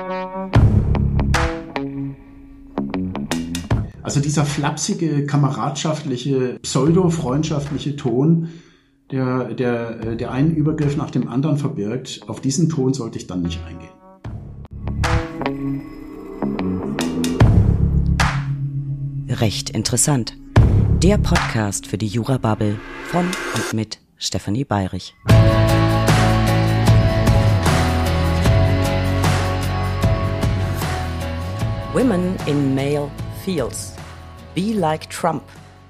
Also dieser flapsige, kameradschaftliche, pseudo-freundschaftliche Ton, der einen Übergriff nach dem anderen verbirgt, auf diesen Ton sollte ich dann nicht eingehen. Recht interessant. Der Podcast für die Jura-Bubble von und mit Stefanie Bayrich. Women in Male Fields. Be like Trump.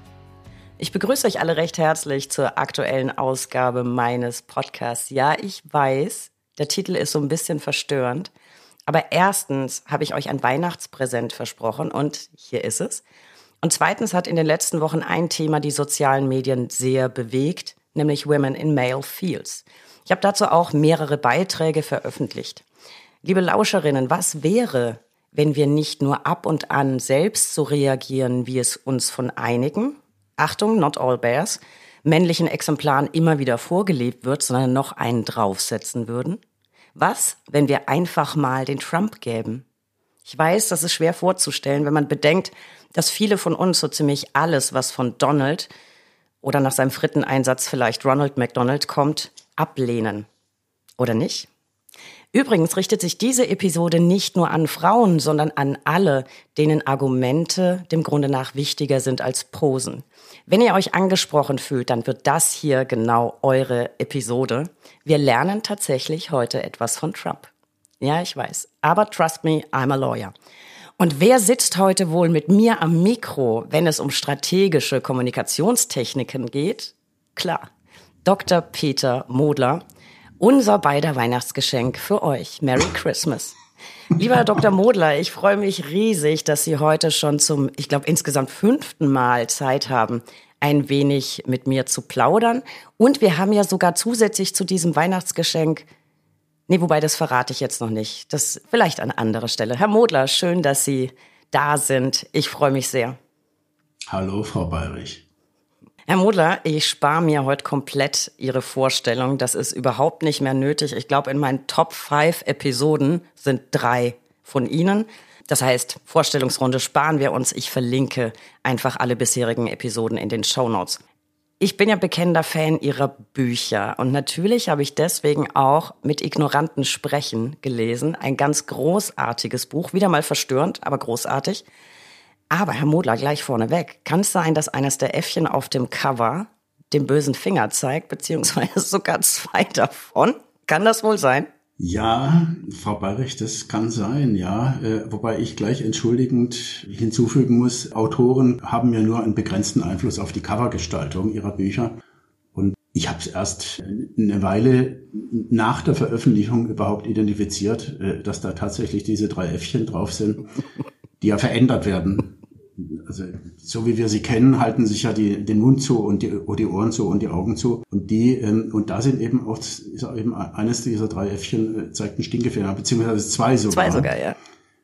Ich begrüße euch alle recht herzlich zur aktuellen Ausgabe meines Podcasts. Ja, ich weiß, der Titel ist so ein bisschen verstörend, aber erstens habe ich euch ein Weihnachtspräsent versprochen und hier ist es. Und zweitens hat in den letzten Wochen ein Thema die sozialen Medien sehr bewegt, nämlich Women in Male Fields. Ich habe dazu auch mehrere Beiträge veröffentlicht. Liebe Lauscherinnen, was wäre, wenn wir nicht nur ab und an selbst so reagieren, wie es uns von einigen, Achtung, not all bears, männlichen Exemplaren immer wieder vorgelebt wird, sondern noch einen draufsetzen würden? Was, wenn wir einfach mal den Trump gäben? Ich weiß, das ist schwer vorzustellen, wenn man bedenkt, dass viele von uns so ziemlich alles, was von Donald oder nach seinem Fritteneinsatz vielleicht Ronald McDonald kommt, ablehnen. Oder nicht? Übrigens richtet sich diese Episode nicht nur an Frauen, sondern an alle, denen Argumente dem Grunde nach wichtiger sind als Posen. Wenn ihr euch angesprochen fühlt, dann wird das hier genau eure Episode. Wir lernen tatsächlich heute etwas von Trump. Ja, ich weiß. Aber trust me, I'm a lawyer. Und wer sitzt heute wohl mit mir am Mikro, wenn es um strategische Kommunikationstechniken geht? Klar, Dr. Peter Modler. Unser beider Weihnachtsgeschenk für euch. Merry Christmas. Lieber Herr Dr. Modler, ich freue mich riesig, dass Sie heute schon zum, ich glaube, insgesamt 5. Mal Zeit haben, ein wenig mit mir zu plaudern. Und wir haben ja sogar zusätzlich zu diesem Weihnachtsgeschenk, wobei das verrate ich jetzt noch nicht, das vielleicht an anderer Stelle. Herr Modler, schön, dass Sie da sind. Ich freue mich sehr. Hallo, Frau Bayrich. Herr Modler, ich spare mir heute komplett Ihre Vorstellung. Das ist überhaupt nicht mehr nötig. Ich glaube, in meinen Top 5 Episoden sind 3 von Ihnen. Das heißt, Vorstellungsrunde sparen wir uns. Ich verlinke einfach alle bisherigen Episoden in den Shownotes. Ich bin ja bekennender Fan Ihrer Bücher und natürlich habe ich deswegen auch Mit Ignoranten sprechen gelesen. Ein ganz großartiges Buch, wieder mal verstörend, aber großartig. Aber Herr Modler, gleich vorneweg, kann es sein, dass eines der Äffchen auf dem Cover den bösen Finger zeigt, beziehungsweise sogar 2 davon? Kann das wohl sein? Ja, Frau Bayrich, das kann sein, ja. Wobei ich gleich entschuldigend hinzufügen muss, Autoren haben ja nur einen begrenzten Einfluss auf die Covergestaltung ihrer Bücher. Und ich habe es erst eine Weile nach der Veröffentlichung überhaupt identifiziert, dass da tatsächlich diese 3 Äffchen drauf sind, die ja verändert werden. Also so wie wir sie kennen, halten sich ja den Mund zu und die Ohren zu und die Augen zu. Und da sind eben auch, ist auch eben eines dieser 3 Äffchen zeigt einen Stinkefinger, beziehungsweise 2 sogar. 2 sogar, ja.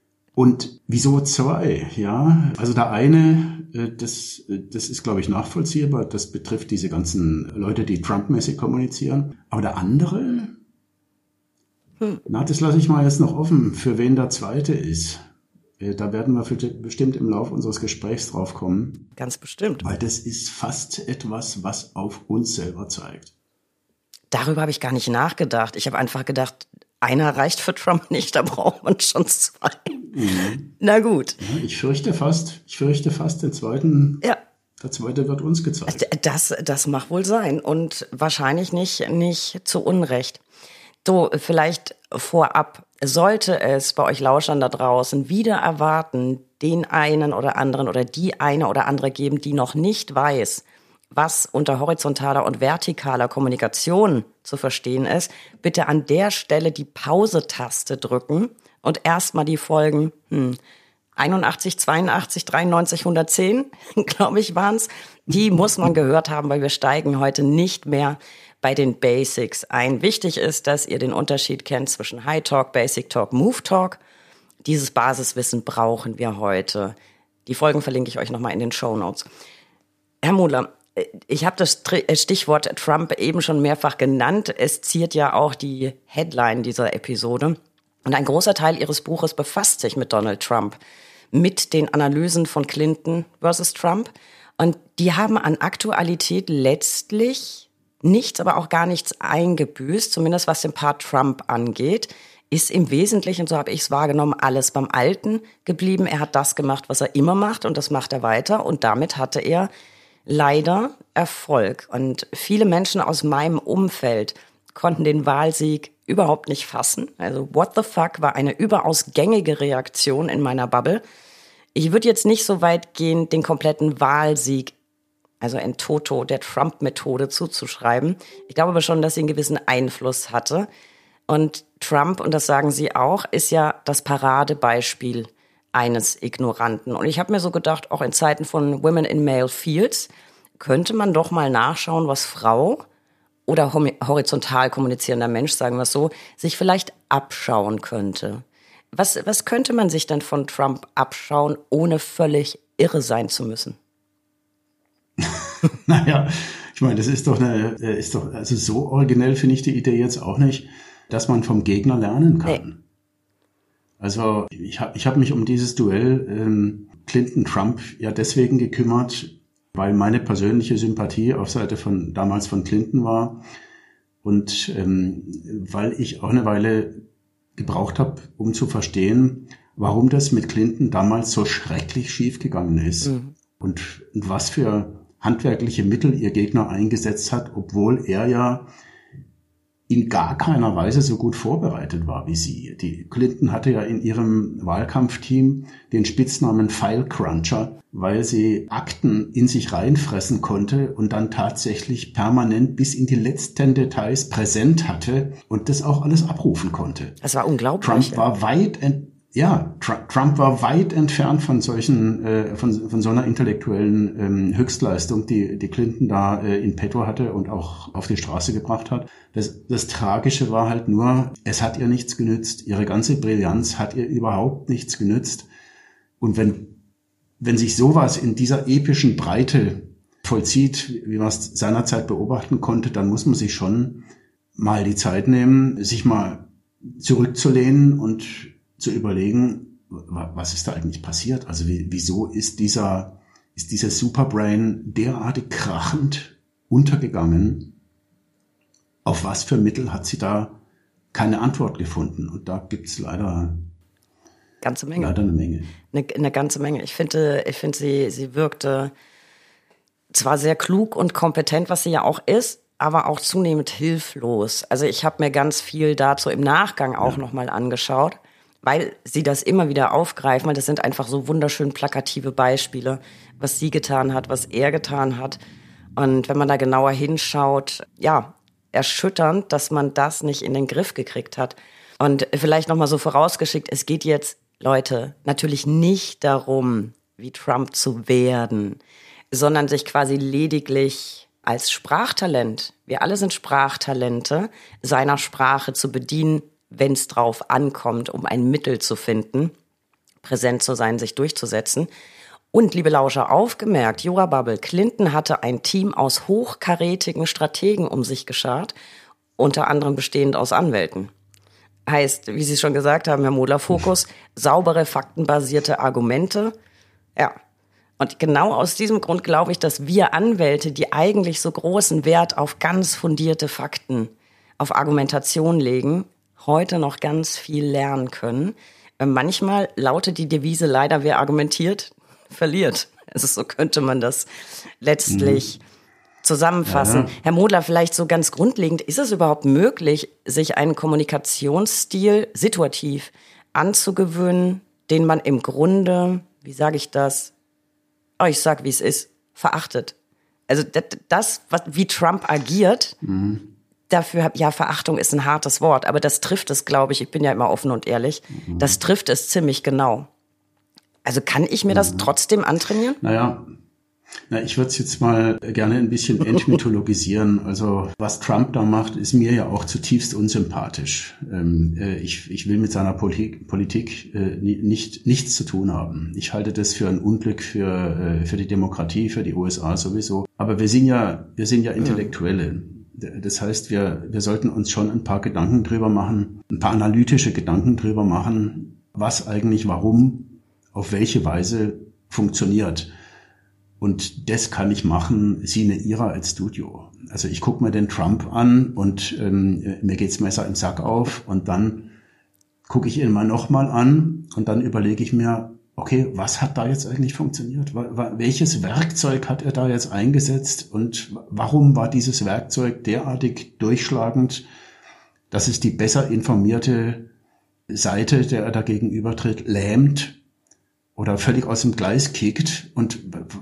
Und wieso 2? Ja, also der eine, das ist, glaube ich, nachvollziehbar. Das betrifft diese ganzen Leute, die Trump-mäßig kommunizieren. Aber der andere, das lasse ich mal jetzt noch offen, für wen der zweite ist. Da werden wir bestimmt im Laufe unseres Gesprächs drauf kommen. Ganz bestimmt. Weil das ist fast etwas, was auf uns selber zeigt. Darüber habe ich gar nicht nachgedacht. Ich habe einfach gedacht, einer reicht für Trump nicht, da braucht man schon 2. Mhm. Na gut. Ja, ich fürchte fast den zweiten. Ja. Der zweite wird uns gezeigt. Das mag wohl sein und wahrscheinlich nicht zu Unrecht. So, vielleicht vorab, sollte es bei euch Lauschern da draußen wieder erwarten, den einen oder anderen oder die eine oder andere geben, die noch nicht weiß, was unter horizontaler und vertikaler Kommunikation zu verstehen ist, bitte an der Stelle die Pause-Taste drücken und erstmal die Folgen 81, 82, 93, 110, glaube ich, waren's. Die muss man gehört haben, weil wir steigen heute nicht mehr bei den Basics ein. Wichtig ist, dass ihr den Unterschied kennt zwischen High Talk, Basic Talk, Move Talk. Dieses Basiswissen brauchen wir heute. Die Folgen verlinke ich euch nochmal in den Shownotes. Herr Modler, ich habe das Stichwort Trump eben schon mehrfach genannt. Es ziert ja auch die Headline dieser Episode. Und ein großer Teil ihres Buches befasst sich mit Donald Trump, mit den Analysen von Clinton versus Trump. Und die haben an Aktualität letztlich nichts, aber auch gar nichts eingebüßt, zumindest was den Part Trump angeht. Ist im Wesentlichen, so habe ich es wahrgenommen, alles beim Alten geblieben. Er hat das gemacht, was er immer macht, und das macht er weiter. Und damit hatte er leider Erfolg. Und viele Menschen aus meinem Umfeld konnten den Wahlsieg überhaupt nicht fassen. Also what the fuck war eine überaus gängige Reaktion in meiner Bubble. Ich würde jetzt nicht so weit gehen, den kompletten Wahlsieg, also en toto, der Trump-Methode zuzuschreiben. Ich glaube aber schon, dass sie einen gewissen Einfluss hatte. Und Trump, und das sagen Sie auch, ist ja das Paradebeispiel eines Ignoranten. Und ich habe mir so gedacht, auch in Zeiten von Women in Male Fields könnte man doch mal nachschauen, was Frau oder horizontal kommunizierender Mensch, sagen wir es so, sich vielleicht abschauen könnte. Was könnte man sich denn von Trump abschauen, ohne völlig irre sein zu müssen? Naja, ich meine, das ist doch also so originell finde ich die Idee jetzt auch nicht, dass man vom Gegner lernen kann. Nee. Also ich hab mich um dieses Duell Clinton-Trump ja deswegen gekümmert, weil meine persönliche Sympathie auf Seite damals von Clinton war und weil ich auch eine Weile gebraucht habe, um zu verstehen, warum das mit Clinton damals so schrecklich schief gegangen ist und was für handwerkliche Mittel ihr Gegner eingesetzt hat, obwohl er ja in gar keiner Weise so gut vorbereitet war wie sie. Die Clinton hatte ja in ihrem Wahlkampfteam den Spitznamen File Cruncher, weil sie Akten in sich reinfressen konnte und dann tatsächlich permanent bis in die letzten Details präsent hatte und das auch alles abrufen konnte. Das war unglaublich. Trump war weit entfernt von solchen, von so einer intellektuellen Höchstleistung, die Clinton da in petto hatte und auch auf die Straße gebracht hat. Das Tragische war halt nur, es hat ihr nichts genützt. Ihre ganze Brillanz hat ihr überhaupt nichts genützt. Und wenn sich sowas in dieser epischen Breite vollzieht, wie man es seinerzeit beobachten konnte, dann muss man sich schon mal die Zeit nehmen, sich mal zurückzulehnen und zu überlegen, was ist da eigentlich passiert? Also wieso ist dieser Superbrain derartig krachend untergegangen? Auf was für Mittel hat sie da keine Antwort gefunden? Und da gibt's leider ganze Menge. Leider eine Menge. Eine ganze Menge. Ich finde, sie wirkte zwar sehr klug und kompetent, was sie ja auch ist, aber auch zunehmend hilflos. Also ich habe mir ganz viel dazu im Nachgang auch nochmal angeschaut, weil sie das immer wieder aufgreifen, weil das sind einfach so wunderschön plakative Beispiele, was sie getan hat, was er getan hat. Und wenn man da genauer hinschaut, ja, erschütternd, dass man das nicht in den Griff gekriegt hat. Und vielleicht nochmal so vorausgeschickt, es geht jetzt, Leute, natürlich nicht darum, wie Trump zu werden, sondern sich quasi lediglich als Sprachtalent, wir alle sind Sprachtalente, seiner Sprache zu bedienen, wenn es drauf ankommt, um ein Mittel zu finden, präsent zu sein, sich durchzusetzen. Und, liebe Lauscher, aufgemerkt, Jura-Bubble, Clinton hatte ein Team aus hochkarätigen Strategen um sich geschart, unter anderem bestehend aus Anwälten. Heißt, wie Sie schon gesagt haben, Herr Modler, Fokus, saubere, faktenbasierte Argumente. Ja, und genau aus diesem Grund glaube ich, dass wir Anwälte, die eigentlich so großen Wert auf ganz fundierte Fakten, auf Argumentation legen, heute noch ganz viel lernen können. Manchmal lautet die Devise leider, wer argumentiert, verliert. Also so könnte man das letztlich zusammenfassen. Ja. Herr Modler, vielleicht so ganz grundlegend, ist es überhaupt möglich, sich einen Kommunikationsstil situativ anzugewöhnen, den man im Grunde, wie sage ich das? Oh, ich sag, wie es ist, verachtet. Also das wie Trump agiert, dafür, ja, Verachtung ist ein hartes Wort, aber das trifft es, glaube ich bin ja immer offen und ehrlich, das trifft es ziemlich genau. Also kann ich mir das trotzdem antrainieren? Naja, ich würde es jetzt mal gerne ein bisschen entmythologisieren. Also was Trump da macht, ist mir ja auch zutiefst unsympathisch. Ich will mit seiner Politik nichts zu tun haben. Ich halte das für ein Unglück für die Demokratie, für die USA sowieso. Aber wir sind ja Intellektuelle. Das heißt, wir sollten uns schon ein paar Gedanken drüber machen, ein paar analytische Gedanken drüber machen, was eigentlich, warum, auf welche Weise funktioniert. Und das kann ich machen, sine ira als Studio. Also ich gucke mir den Trump an und mir geht's Messer im Sack auf und dann gucke ich ihn mal nochmal an und dann überlege ich mir, okay, was hat da jetzt eigentlich funktioniert? Welches Werkzeug hat er da jetzt eingesetzt und warum war dieses Werkzeug derartig durchschlagend, dass es die besser informierte Seite, der er da gegenübertritt, lähmt oder völlig aus dem Gleis kickt? Und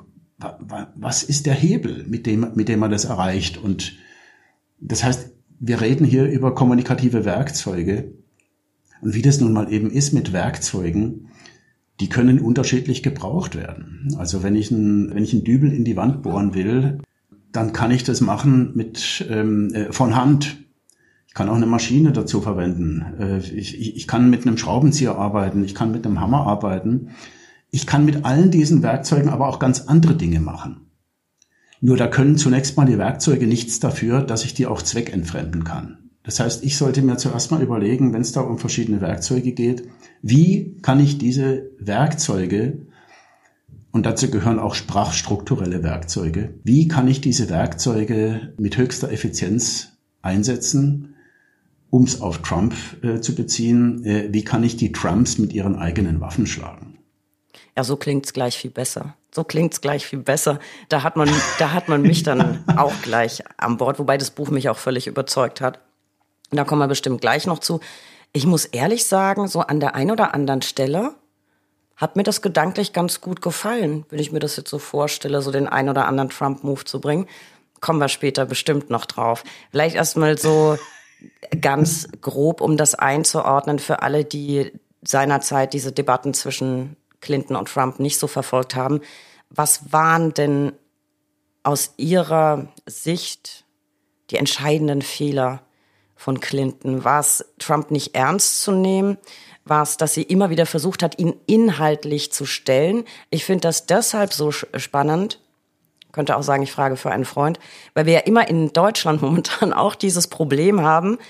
was ist der Hebel, mit dem er das erreicht? Und das heißt, wir reden hier über kommunikative Werkzeuge. Und wie das nun mal eben ist mit Werkzeugen, die können unterschiedlich gebraucht werden. Also wenn ich einen Dübel in die Wand bohren will, dann kann ich das machen von Hand. Ich kann auch eine Maschine dazu verwenden. Ich kann mit einem Schraubenzieher arbeiten. Ich kann mit einem Hammer arbeiten. Ich kann mit allen diesen Werkzeugen aber auch ganz andere Dinge machen. Nur da können zunächst mal die Werkzeuge nichts dafür, dass ich die auch zweckentfremden kann. Das heißt, ich sollte mir zuerst mal überlegen, wenn es da um verschiedene Werkzeuge geht, wie kann ich diese Werkzeuge, und dazu gehören auch sprachstrukturelle Werkzeuge, wie kann ich diese Werkzeuge mit höchster Effizienz einsetzen, um es auf Trump zu beziehen, wie kann ich die Trumps mit ihren eigenen Waffen schlagen? Ja, so klingt's gleich viel besser. Da hat man mich dann auch gleich an Bord, wobei das Buch mich auch völlig überzeugt hat. Da kommen wir bestimmt gleich noch zu. Ich muss ehrlich sagen, so an der einen oder anderen Stelle hat mir das gedanklich ganz gut gefallen, wenn ich mir das jetzt so vorstelle, so den einen oder anderen Trump-Move zu bringen. Kommen wir später bestimmt noch drauf. Vielleicht erstmal so ganz grob, um das einzuordnen für alle, die seinerzeit diese Debatten zwischen Clinton und Trump nicht so verfolgt haben. Was waren denn aus Ihrer Sicht die entscheidenden Fehler von Clinton? War es, Trump nicht ernst zu nehmen? War es, dass sie immer wieder versucht hat, ihn inhaltlich zu stellen? Ich finde das deshalb so spannend, könnte auch sagen, ich frage für einen Freund, weil wir ja immer in Deutschland momentan auch dieses Problem haben.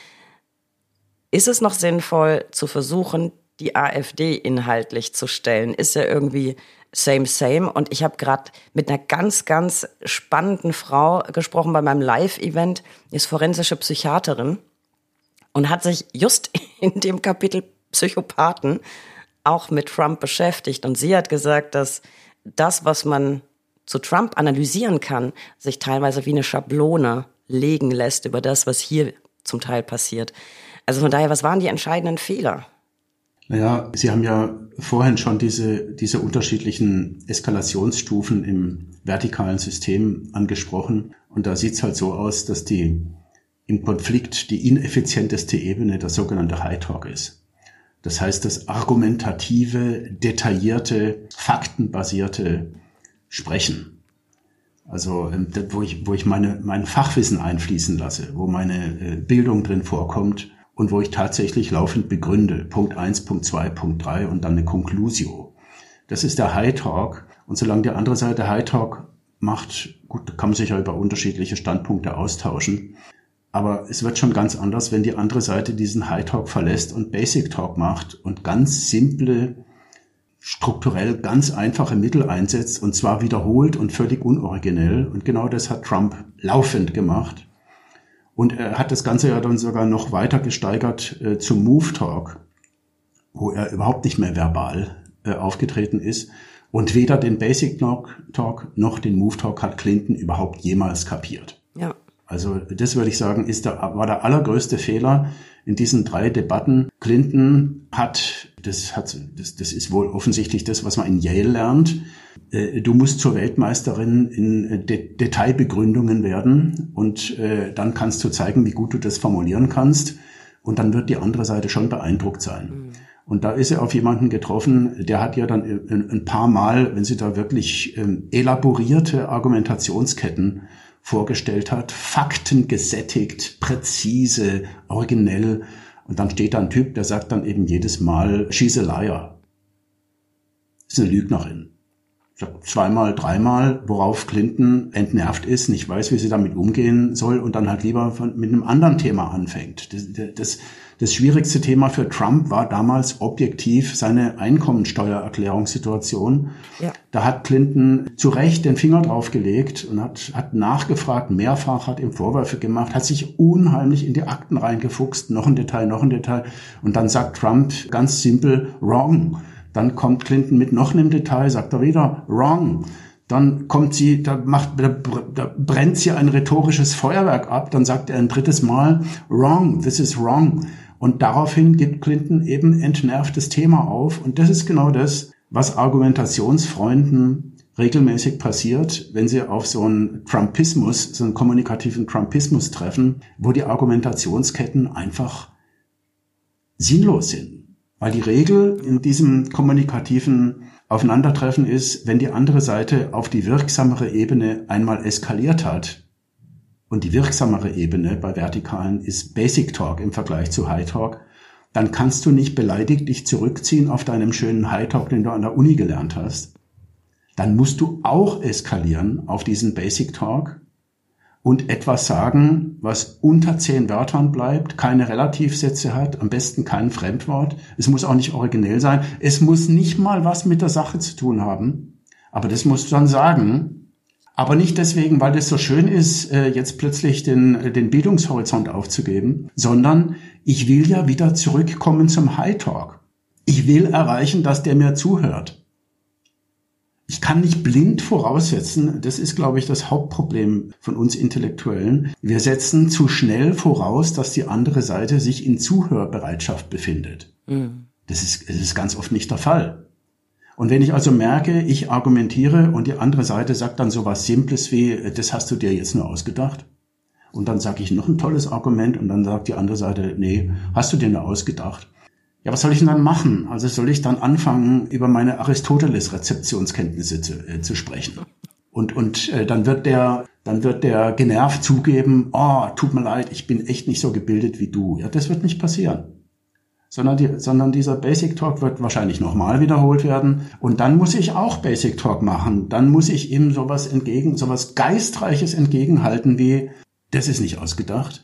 Ist es noch sinnvoll zu versuchen, die AfD inhaltlich zu stellen? Ist ja irgendwie same. Und ich habe gerade mit einer ganz, ganz spannenden Frau gesprochen bei meinem Live-Event, die ist forensische Psychiaterin und hat sich just in dem Kapitel Psychopathen auch mit Trump beschäftigt. Und sie hat gesagt, dass das, was man zu Trump analysieren kann, sich teilweise wie eine Schablone legen lässt über das, was hier zum Teil passiert. Also von daher, was waren die entscheidenden Fehler? Naja, Sie haben ja vorhin schon diese unterschiedlichen Eskalationsstufen im vertikalen System angesprochen. Und da sieht's halt so aus, dass im Konflikt die ineffizienteste Ebene der sogenannte High Talk ist. Das heißt, das argumentative, detaillierte, faktenbasierte Sprechen. Also wo ich mein Fachwissen einfließen lasse, wo meine Bildung drin vorkommt und wo ich tatsächlich laufend begründe. Punkt 1, Punkt 2, Punkt 3 und dann eine Conclusio. Das ist der High Talk. Und solange die andere Seite High Talk macht, gut, da kann man sich ja über unterschiedliche Standpunkte austauschen. Aber es wird schon ganz anders, wenn die andere Seite diesen High Talk verlässt und Basic Talk macht und ganz simple, strukturell ganz einfache Mittel einsetzt und zwar wiederholt und völlig unoriginell. Und genau das hat Trump laufend gemacht. Und er hat das Ganze ja dann sogar noch weiter gesteigert zum Move Talk, wo er überhaupt nicht mehr verbal aufgetreten ist. Und weder den Basic Talk noch den Move Talk hat Clinton überhaupt jemals kapiert. Ja. Also das würde ich sagen, war der allergrößte Fehler in diesen 3 Debatten. Clinton das ist wohl offensichtlich das, was man in Yale lernt. Du musst zur Weltmeisterin in Detailbegründungen werden und dann kannst du zeigen, wie gut du das formulieren kannst und dann wird die andere Seite schon beeindruckt sein. Mhm. Und da ist er auf jemanden getroffen, der hat ja dann ein paar Mal, wenn sie da wirklich elaborierte Argumentationsketten vorgestellt hat, Fakten gesättigt, präzise, originell. Und dann steht da ein Typ, der sagt dann eben jedes Mal, she's a liar. Ist eine Lügnerin. zweimal, dreimal, worauf Clinton entnervt ist, nicht weiß, wie sie damit umgehen soll und dann halt lieber mit einem anderen Thema anfängt. Das schwierigste Thema für Trump war damals objektiv seine Einkommensteuererklärungssituation. Ja. Da hat Clinton zu Recht den Finger drauf gelegt und hat nachgefragt, mehrfach, hat ihm Vorwürfe gemacht, hat sich unheimlich in die Akten reingefuchst, noch ein Detail. Und dann sagt Trump ganz simpel, wrong. Dann kommt Clinton mit noch einem Detail, sagt er wieder, wrong. Dann kommt sie, da brennt sie ein rhetorisches Feuerwerk ab, dann sagt er ein drittes Mal, wrong, this is wrong. Und daraufhin gibt Clinton eben entnervtes Thema auf. Und das ist genau das, was Argumentationsfreunden regelmäßig passiert, wenn sie auf so einen Trumpismus, so einen kommunikativen Trumpismus treffen, wo die Argumentationsketten einfach sinnlos sind. Weil die Regel in diesem kommunikativen Aufeinandertreffen ist, wenn die andere Seite auf die wirksamere Ebene einmal eskaliert hat, und die wirksamere Ebene bei Vertikalen ist Basic Talk im Vergleich zu High Talk, dann kannst du nicht beleidigt dich zurückziehen auf deinem schönen High Talk, den du an der Uni gelernt hast. Dann musst du auch eskalieren auf diesen Basic Talk und etwas sagen, was unter 10 Wörtern bleibt, keine Relativsätze hat, am besten kein Fremdwort. Es muss auch nicht originell sein. Es muss nicht mal was mit der Sache zu tun haben. Aber das musst du dann sagen. Aber nicht deswegen, weil das so schön ist, jetzt plötzlich den Bildungshorizont aufzugeben, sondern ich will ja wieder zurückkommen zum High Talk. Ich will erreichen, dass der mir zuhört. Ich kann nicht blind voraussetzen, das ist, glaube ich, das Hauptproblem von uns Intellektuellen. Wir setzen zu schnell voraus, dass die andere Seite sich in Zuhörbereitschaft befindet. Mhm. Das ist ganz oft nicht der Fall. Und wenn ich also merke, ich argumentiere und die andere Seite sagt dann sowas Simples wie, das hast du dir jetzt nur ausgedacht. Und dann sage ich noch ein tolles Argument und dann sagt die andere Seite, nee, hast du dir nur ausgedacht. Ja, was soll ich denn dann machen? Also soll ich dann anfangen, über meine Aristoteles-Rezeptionskenntnisse zu sprechen? Und dann wird der genervt zugeben, tut mir leid, ich bin echt nicht so gebildet wie du. Ja, das wird nicht passieren. Sondern dieser Basic Talk wird wahrscheinlich nochmal wiederholt werden. Und dann muss ich auch Basic Talk machen. Dann muss ich ihm sowas Geistreiches entgegenhalten wie, das ist nicht ausgedacht.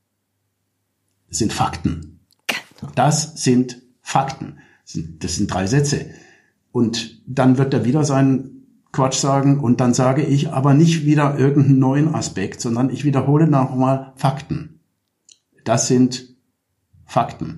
Das sind Fakten. Das sind Fakten. Das sind 3 Sätze. Und dann wird er wieder seinen Quatsch sagen und dann sage ich aber nicht wieder irgendeinen neuen Aspekt, sondern ich wiederhole nochmal Fakten. Das sind Fakten.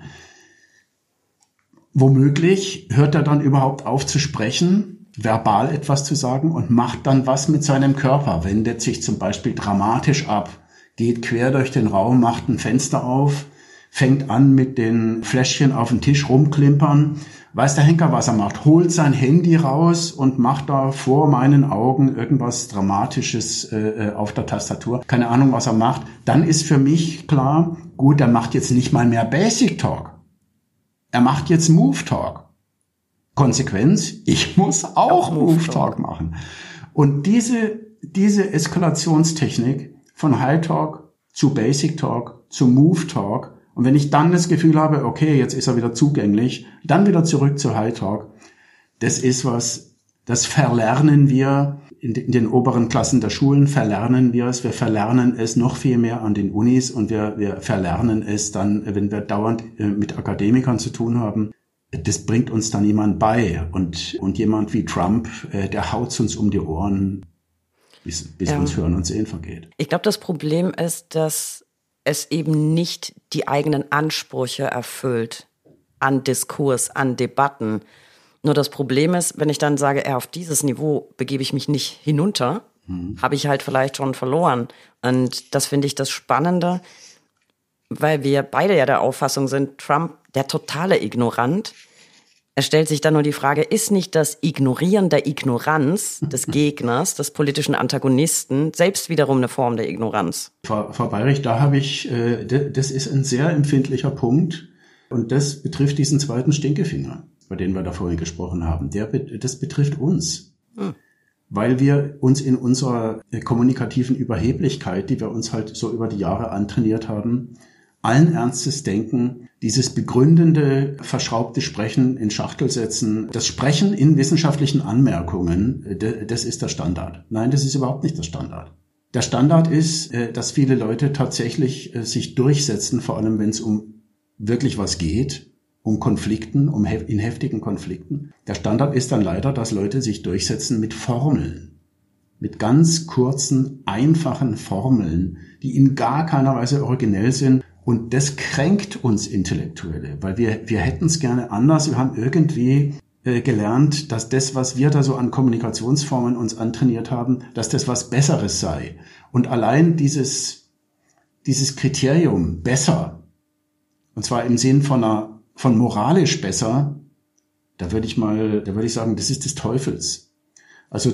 Womöglich hört er dann überhaupt auf zu sprechen, verbal etwas zu sagen und macht dann was mit seinem Körper, wendet sich zum Beispiel dramatisch ab, geht quer durch den Raum, macht ein Fenster auf, fängt an mit den Fläschchen auf den Tisch rumklimpern, weiß der Henker, was er macht, holt sein Handy raus und macht da vor meinen Augen irgendwas Dramatisches auf der Tastatur. Keine Ahnung, was er macht. Dann ist für mich klar, gut, er macht jetzt nicht mal mehr Basic Talk. Er macht jetzt Move Talk. Konsequenz, ich muss auch Move Talk machen. Und diese Eskalationstechnik von High Talk zu Basic Talk zu Move Talk, und wenn ich dann das Gefühl habe, okay, jetzt ist er wieder zugänglich, dann wieder zurück zu High Talk, das ist was, das verlernen wir in den oberen Klassen der Schulen, verlernen wir es. Wir verlernen es noch viel mehr an den Unis und wir verlernen es dann, wenn wir dauernd mit Akademikern zu tun haben. Das bringt uns dann niemand bei. Und jemand wie Trump, der haut's uns um die Ohren, bis uns Hören und Sehen vergeht. Ich glaube, das Problem ist, dass es eben nicht die eigenen Ansprüche erfüllt an Diskurs, an Debatten. Nur das Problem ist, wenn ich dann sage, auf dieses Niveau begebe ich mich nicht hinunter, habe ich halt vielleicht schon verloren. Und das finde ich das Spannende, weil wir beide ja der Auffassung sind, Trump, der totale Ignorant. Es stellt sich dann nur die Frage, ist nicht das Ignorieren der Ignoranz des Gegners, des politischen Antagonisten, selbst wiederum eine Form der Ignoranz? Frau Bayrich, da habe ich, das ist ein sehr empfindlicher Punkt und das betrifft diesen zweiten Stinkefinger, bei dem wir da vorhin gesprochen haben. Das betrifft uns. Weil wir uns in unserer kommunikativen Überheblichkeit, die wir uns halt so über die Jahre antrainiert haben, allen Ernstes denken, dieses begründende, verschraubte Sprechen in Schachtel setzen, das Sprechen in wissenschaftlichen Anmerkungen, das ist der Standard. Nein, das ist überhaupt nicht der Standard. Der Standard ist, dass viele Leute tatsächlich sich durchsetzen, vor allem wenn es um wirklich was geht, um Konflikten, in heftigen Konflikten. Der Standard ist dann leider, dass Leute sich durchsetzen mit Formeln, mit ganz kurzen, einfachen Formeln, die in gar keiner Weise originell sind. Und das kränkt uns Intellektuelle, weil wir hätten es gerne anders. Wir haben irgendwie gelernt, dass das, was wir da so an Kommunikationsformen uns antrainiert haben, dass das was Besseres sei. Und allein dieses Kriterium besser, und zwar im Sinn von moralisch besser, da würde ich sagen, das ist des Teufels. Also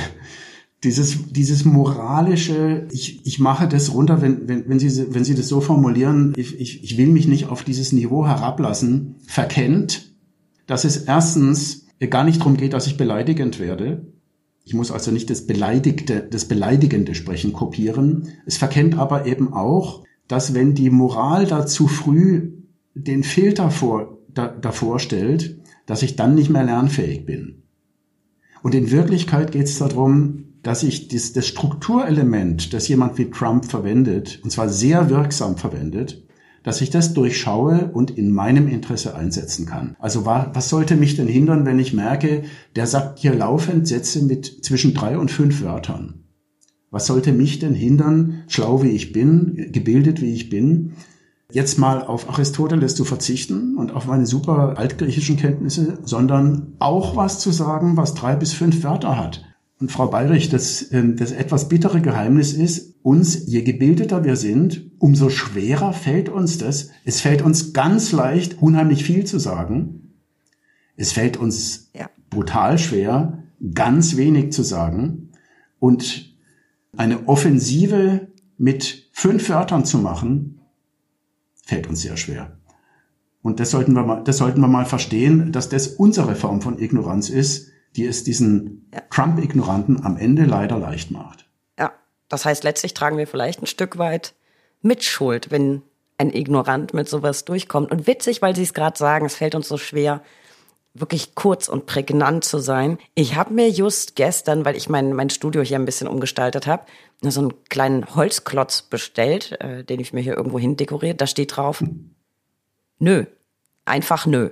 dieses moralische, ich mache das runter, wenn Sie das so formulieren, ich will mich nicht auf dieses Niveau herablassen, verkennt, dass es erstens gar nicht darum geht, dass ich beleidigend werde. Ich muss also nicht das beleidigende Sprechen kopieren. Es verkennt aber eben auch, dass wenn die Moral da zu früh den Filter davor stellt, dass ich dann nicht mehr lernfähig bin. Und in Wirklichkeit geht es darum, dass ich das Strukturelement, das jemand wie Trump verwendet, und zwar sehr wirksam verwendet, dass ich das durchschaue und in meinem Interesse einsetzen kann. Also was sollte mich denn hindern, wenn ich merke, der sagt hier laufend Sätze mit zwischen 3 und 5 Wörtern. Was sollte mich denn hindern, schlau wie ich bin, gebildet wie ich bin, jetzt mal auf Aristoteles zu verzichten und auf meine super altgriechischen Kenntnisse, sondern auch was zu sagen, was 3 bis 5 Wörter hat. Und Frau Bayrich, das etwas bittere Geheimnis ist, je gebildeter wir sind, umso schwerer fällt uns das. Es fällt uns ganz leicht, unheimlich viel zu sagen. Es fällt uns brutal schwer, ganz wenig zu sagen. Und eine Offensive mit 5 Wörtern zu machen, fällt uns sehr schwer. Und das sollten wir mal verstehen, dass das unsere Form von Ignoranz ist, die es diesen Trump-Ignoranten am Ende leider leicht macht. Ja, das heißt, letztlich tragen wir vielleicht ein Stück weit Mitschuld, wenn ein Ignorant mit sowas durchkommt. Und witzig, weil Sie es gerade sagen, es fällt uns so schwer, wirklich kurz und prägnant zu sein. Ich habe mir just gestern, weil ich mein Studio hier ein bisschen umgestaltet habe, so einen kleinen Holzklotz bestellt, den ich mir hier irgendwo hin dekoriert. Da steht drauf, nö, einfach nö.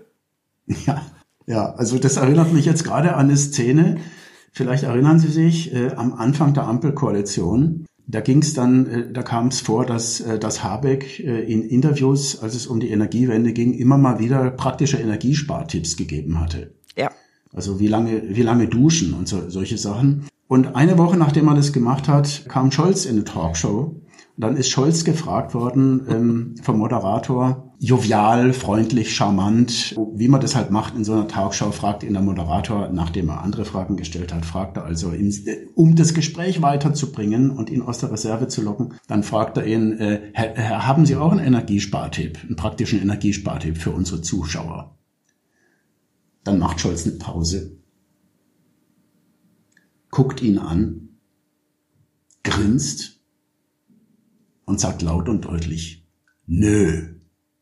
Ja, also das erinnert mich jetzt gerade an eine Szene. Vielleicht erinnern Sie sich, am Anfang der Ampelkoalition, da kam es vor, dass Habeck in Interviews, als es um die Energiewende ging, immer mal wieder praktische Energiespartipps gegeben hatte. Ja. Also wie lange duschen und solche Sachen. Und eine Woche nachdem er das gemacht hat, kam Scholz in eine Talkshow. Und dann ist Scholz gefragt worden vom Moderator, jovial, freundlich, charmant, wie man das halt macht in so einer Talkshow, fragt ihn der Moderator, nachdem er andere Fragen gestellt hat, fragt er also, um das Gespräch weiterzubringen und ihn aus der Reserve zu locken, dann fragt er ihn, Herr, haben Sie auch einen Energiespartipp, einen praktischen Energiespartipp für unsere Zuschauer? Dann macht Scholz eine Pause, guckt ihn an, grinst und sagt laut und deutlich, nö.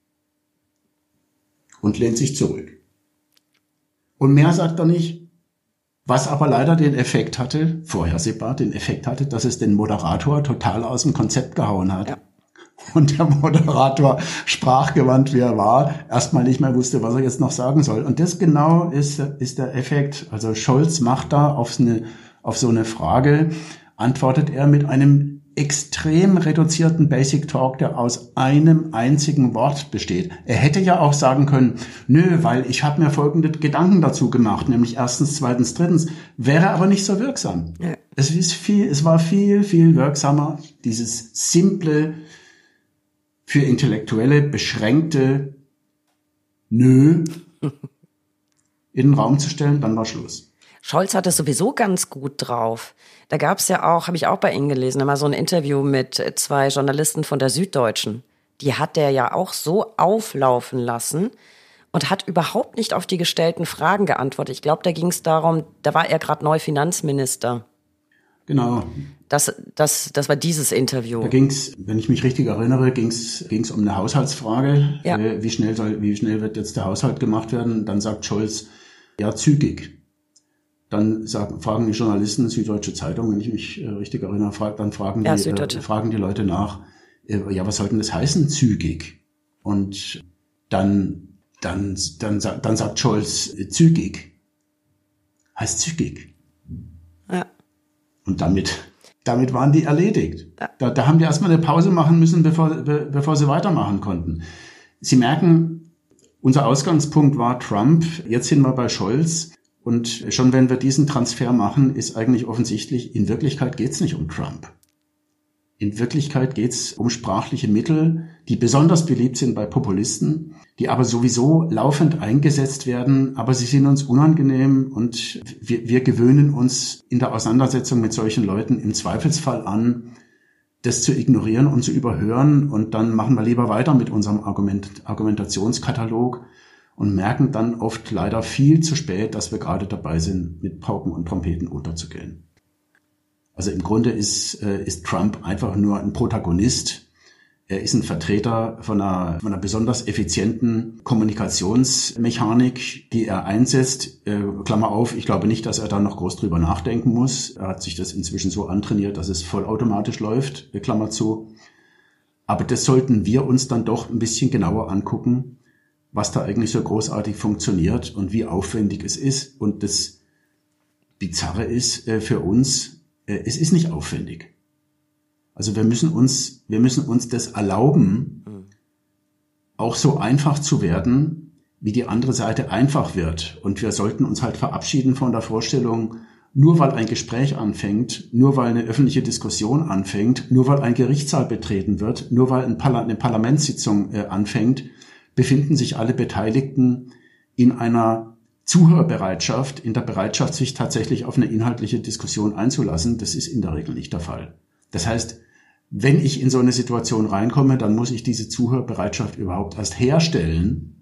Und lehnt sich zurück. Und mehr sagt er nicht, was aber leider den Effekt hatte, vorhersehbar den Effekt hatte, dass es den Moderator total aus dem Konzept gehauen hat. Ja. Und der Moderator, sprachgewandt wie er war, erstmal nicht mehr wusste, was er jetzt noch sagen soll. Und das genau ist der Effekt. Also Scholz macht da auf so eine Frage, antwortet er mit einem extrem reduzierten Basic Talk, der aus einem einzigen Wort besteht. Er hätte ja auch sagen können, nö, weil ich habe mir folgende Gedanken dazu gemacht, nämlich erstens, zweitens, drittens, wäre aber nicht so wirksam. Ja. Es war viel, viel wirksamer, dieses simple, für Intellektuelle beschränkte Nö in den Raum zu stellen, dann war Schluss. Scholz hat es sowieso ganz gut drauf. Da gab es ja auch, habe ich auch bei Ihnen gelesen, mal so ein Interview mit 2 Journalisten von der Süddeutschen. Die hat der ja auch so auflaufen lassen und hat überhaupt nicht auf die gestellten Fragen geantwortet. Ich glaube, da ging es darum, da war er gerade neu Finanzminister. Genau. Das war dieses Interview. Da ging's, wenn ich mich richtig erinnere, ging's um eine Haushaltsfrage. Ja. Wie schnell wird jetzt der Haushalt gemacht werden? Dann sagt Scholz, ja, zügig. Dann fragen die Journalisten, Süddeutsche Zeitung, wenn ich mich richtig erinnere, fragen die Leute nach, ja, was soll denn das heißen, zügig? Und dann sagt Scholz, zügig. Heißt zügig. Ja. Und damit waren die erledigt. Ja. Da haben die erstmal eine Pause machen müssen, bevor sie weitermachen konnten. Sie merken, unser Ausgangspunkt war Trump, jetzt sind wir bei Scholz. Und schon wenn wir diesen Transfer machen, ist eigentlich offensichtlich, in Wirklichkeit geht's nicht um Trump. In Wirklichkeit geht's um sprachliche Mittel, die besonders beliebt sind bei Populisten, die aber sowieso laufend eingesetzt werden, aber sie sind uns unangenehm und wir gewöhnen uns in der Auseinandersetzung mit solchen Leuten im Zweifelsfall an, das zu ignorieren und zu überhören, und dann machen wir lieber weiter mit unserem Argumentationskatalog und merken dann oft leider viel zu spät, dass wir gerade dabei sind, mit Pauken und Trompeten unterzugehen. Also im Grunde ist Trump einfach nur ein Protagonist. Er ist ein Vertreter von einer besonders effizienten Kommunikationsmechanik, die er einsetzt. Klammer auf, ich glaube nicht, dass er da noch groß drüber nachdenken muss. Er hat sich das inzwischen so antrainiert, dass es vollautomatisch läuft, Klammer zu. Aber das sollten wir uns dann doch ein bisschen genauer angucken, was da eigentlich so großartig funktioniert und wie aufwendig es ist. Und das Bizarre ist für uns, es ist nicht aufwendig. Also wir müssen uns das erlauben, auch so einfach zu werden, wie die andere Seite einfach wird. Und wir sollten uns halt verabschieden von der Vorstellung, nur weil ein Gespräch anfängt, nur weil eine öffentliche Diskussion anfängt, nur weil ein Gerichtssaal betreten wird, nur weil eine Parlamentssitzung anfängt, befinden sich alle Beteiligten in einer Zuhörbereitschaft, in der Bereitschaft, sich tatsächlich auf eine inhaltliche Diskussion einzulassen. Das ist in der Regel nicht der Fall. Das heißt, wenn ich in so eine Situation reinkomme, dann muss ich diese Zuhörbereitschaft überhaupt erst herstellen,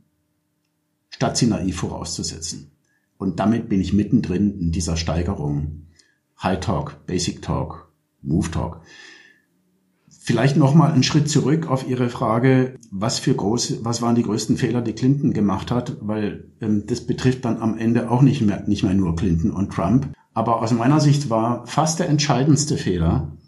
statt sie naiv vorauszusetzen. Und damit bin ich mittendrin in dieser Steigerung. High Talk, Basic Talk, Move Talk. Vielleicht noch mal einen Schritt zurück auf Ihre Frage, was waren die größten Fehler, die Clinton gemacht hat, weil das betrifft dann am Ende auch nicht mehr nur Clinton und Trump. Aber aus meiner Sicht war fast der entscheidendste Fehler,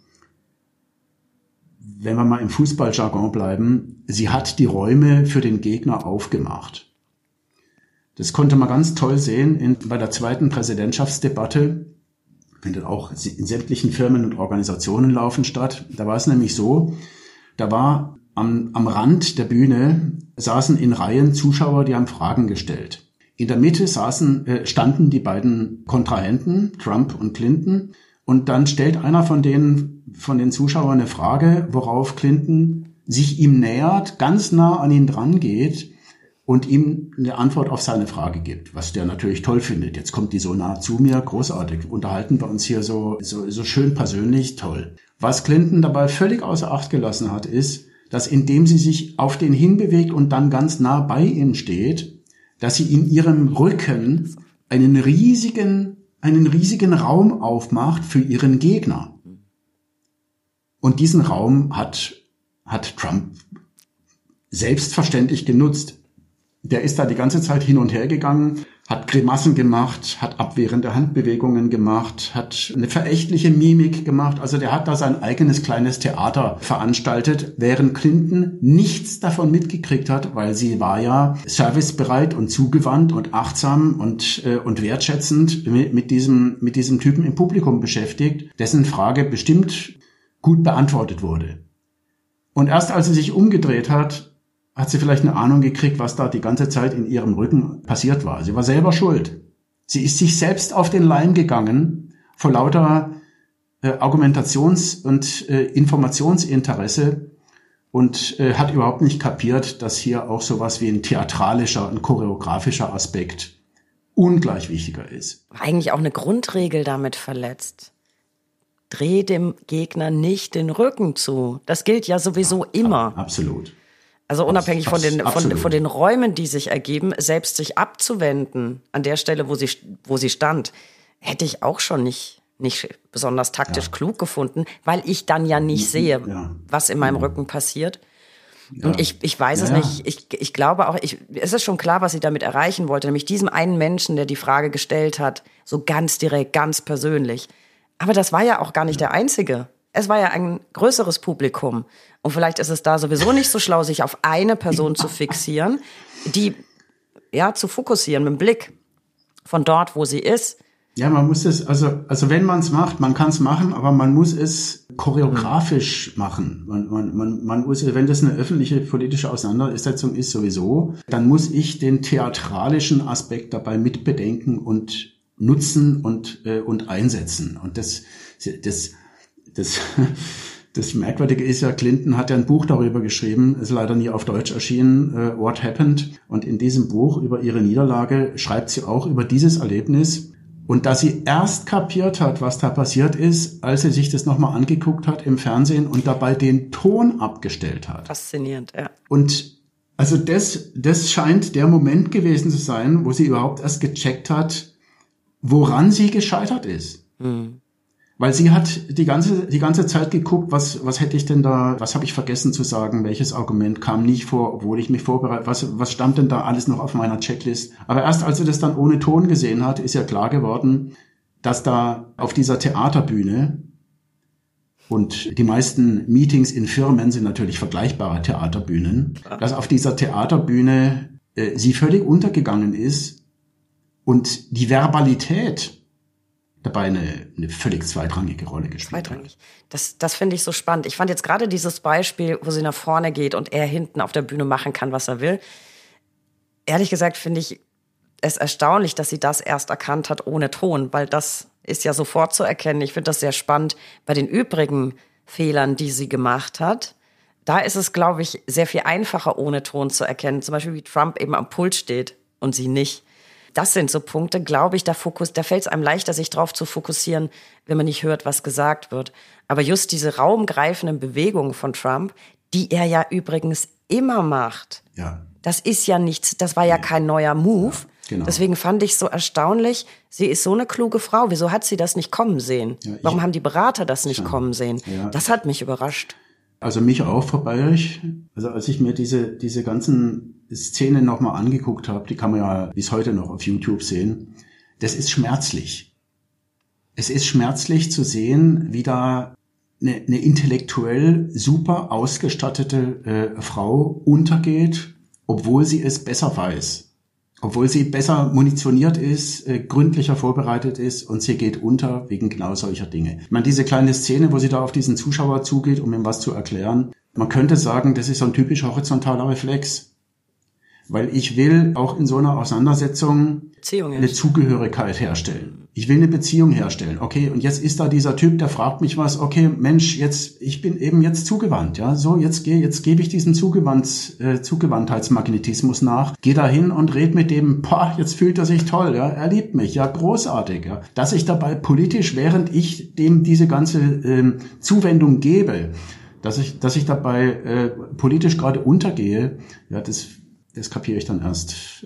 wenn wir mal im Fußballjargon bleiben, sie hat die Räume für den Gegner aufgemacht. Das konnte man ganz toll sehen bei der zweiten Präsidentschaftsdebatte. Findet auch in sämtlichen Firmen und Organisationen laufend statt. Da war es nämlich so, da war am Rand der Bühne saßen in Reihen Zuschauer, die haben Fragen gestellt. In der Mitte standen die beiden Kontrahenten, Trump und Clinton, und dann stellt einer von den Zuschauern eine Frage, worauf Clinton sich ihm nähert, ganz nah an ihn dran geht und ihm eine Antwort auf seine Frage gibt, was der natürlich toll findet. Jetzt kommt die so nah zu mir, großartig, unterhalten wir uns hier so schön persönlich, toll. Was Clinton dabei völlig außer Acht gelassen hat, ist, dass indem sie sich auf den hinbewegt und dann ganz nah bei ihm steht, dass sie in ihrem Rücken einen riesigen Raum aufmacht für ihren Gegner. Und diesen Raum hat Trump selbstverständlich genutzt. Der ist da die ganze Zeit hin und her gegangen, hat Grimassen gemacht, hat abwehrende Handbewegungen gemacht, hat eine verächtliche Mimik gemacht. Also der hat da sein eigenes kleines Theater veranstaltet, während Clinton nichts davon mitgekriegt hat, weil sie war ja servicebereit und zugewandt und achtsam und wertschätzend mit diesem Typen im Publikum beschäftigt, dessen Frage bestimmt gut beantwortet wurde. Und erst als sie sich umgedreht hat sie vielleicht eine Ahnung gekriegt, was da die ganze Zeit in ihrem Rücken passiert war. Sie war selber schuld. Sie ist sich selbst auf den Leim gegangen vor lauter Argumentations- und Informationsinteresse und hat überhaupt nicht kapiert, dass hier auch sowas wie ein theatralischer, ein choreografischer Aspekt ungleich wichtiger ist. Eigentlich auch eine Grundregel damit verletzt. Dreh dem Gegner nicht den Rücken zu. Das gilt ja sowieso immer. Absolut. Also unabhängig von den Räumen, die sich ergeben, selbst sich abzuwenden an der Stelle, wo sie stand, hätte ich auch schon nicht nicht besonders taktisch klug gefunden, weil ich dann ja nicht sehe, was in meinem Rücken passiert. Und ich weiß es nicht. Ich glaube auch, es ist schon klar, was sie damit erreichen wollte, nämlich diesem einen Menschen, der die Frage gestellt hat, so ganz direkt, ganz persönlich. Aber das war ja auch gar nicht der Einzige. Es war ja ein größeres Publikum. Und vielleicht ist es da sowieso nicht so schlau, sich auf eine Person zu fixieren, die, zu fokussieren mit dem Blick von dort, wo sie ist. Ja, man muss es, also wenn man es macht, man kann es machen, aber man muss es choreografisch machen. Man muss, wenn das eine öffentliche politische Auseinandersetzung ist sowieso, dann muss ich den theatralischen Aspekt dabei mitbedenken und nutzen und einsetzen. Und das Merkwürdige ist ja, Clinton hat ja ein Buch darüber geschrieben, ist leider nie auf Deutsch erschienen, What Happened. Und in diesem Buch über ihre Niederlage schreibt sie auch über dieses Erlebnis. Und dass sie erst kapiert hat, was da passiert ist, als sie sich das nochmal angeguckt hat im Fernsehen und dabei den Ton abgestellt hat. Faszinierend, ja. Und also das scheint der Moment gewesen zu sein, wo sie überhaupt erst gecheckt hat, woran sie gescheitert ist. Mhm. Weil sie hat die ganze Zeit geguckt, was hätte ich denn da, was habe ich vergessen zu sagen, welches Argument kam nicht vor, obwohl ich mich vorbereitet, was stand denn da alles noch auf meiner Checklist. Aber erst als sie das dann ohne Ton gesehen hat, ist ja klar geworden, dass da auf dieser Theaterbühne, und die meisten Meetings in Firmen sind natürlich vergleichbare Theaterbühnen, dass auf dieser Theaterbühne sie völlig untergegangen ist und die Verbalität dabei eine völlig zweitrangige Rolle gespielt hat. Das finde ich so spannend. Ich fand jetzt gerade dieses Beispiel, wo sie nach vorne geht und er hinten auf der Bühne machen kann, was er will. Ehrlich gesagt finde ich es erstaunlich, dass sie das erst erkannt hat ohne Ton, weil das ist ja sofort zu erkennen. Ich finde das sehr spannend bei den übrigen Fehlern, die sie gemacht hat. Da ist es, glaube ich, sehr viel einfacher ohne Ton zu erkennen. Zum Beispiel, wie Trump eben am Pult steht und sie nicht. Das sind so Punkte, glaube ich, da fällt es einem leichter, sich drauf zu fokussieren, wenn man nicht hört, was gesagt wird. Aber just diese raumgreifenden Bewegungen von Trump, die er ja übrigens immer macht, das ist ja nichts, das war ja kein neuer Move. Ja, genau. Deswegen fand ich so erstaunlich, sie ist so eine kluge Frau, wieso hat sie das nicht kommen sehen? Warum haben die Berater das nicht kommen sehen? Ja. Das hat mich überrascht. Also mich auch, Frau Bayrich. Also als ich mir diese ganzen Szenen nochmal angeguckt habe, die kann man ja bis heute noch auf YouTube sehen, das ist schmerzlich. Es ist schmerzlich zu sehen, wie da eine intellektuell super ausgestattete Frau untergeht, obwohl sie es besser weiß. Obwohl sie besser munitioniert ist, gründlicher vorbereitet ist und sie geht unter wegen genau solcher Dinge. Ich meine, diese kleine Szene, wo sie da auf diesen Zuschauer zugeht, um ihm was zu erklären, man könnte sagen, das ist so ein typisch horizontaler Reflex. Weil ich will auch in so einer Auseinandersetzung eine Zugehörigkeit herstellen. Ich will eine Beziehung herstellen. Okay, und jetzt ist da dieser Typ, der fragt mich was. Okay, Mensch, ich bin eben jetzt zugewandt. Ja, so jetzt gebe ich diesem Zugewandtheitsmagnetismus nach. Geh da hin und red mit dem. Jetzt fühlt er sich toll. Ja, er liebt mich. Ja, großartig. Ja, dass ich dabei politisch, während ich dem diese ganze Zuwendung gebe, dass ich dabei politisch gerade untergehe. Ja, das kapiere ich dann erst.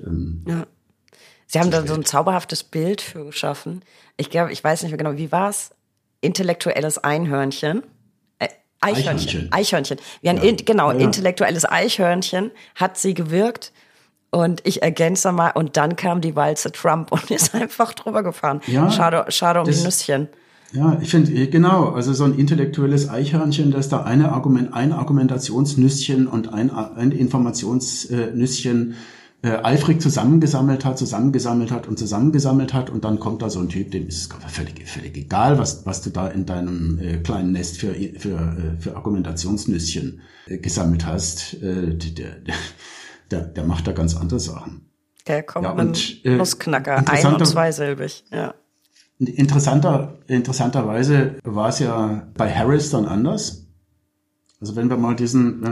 Sie haben da so ein zauberhaftes Bild für geschaffen. Ich glaube, ich weiß nicht mehr genau, wie war es? Intellektuelles Einhörnchen. Eichhörnchen. Wie ein intellektuelles Eichhörnchen hat sie gewirkt. Und ich ergänze mal, und dann kam die Walze Trump und ist einfach drüber gefahren. Ja, schade um die Nüsschen. Ja, ich finde, genau, also so ein intellektuelles Eichhörnchen, das da ein Argumentationsnüsschen und ein Informationsnüsschen eifrig zusammengesammelt hat und dann kommt da so ein Typ, dem ist es völlig egal, was du da in deinem kleinen Nest für Argumentationsnüsschen gesammelt hast. Der macht da ganz andere Sachen. Der kommt mit Nussknacker, ein- und zweisilbig, ja. Interessanterweise war es ja bei Harris dann anders. Also wenn wir mal diesen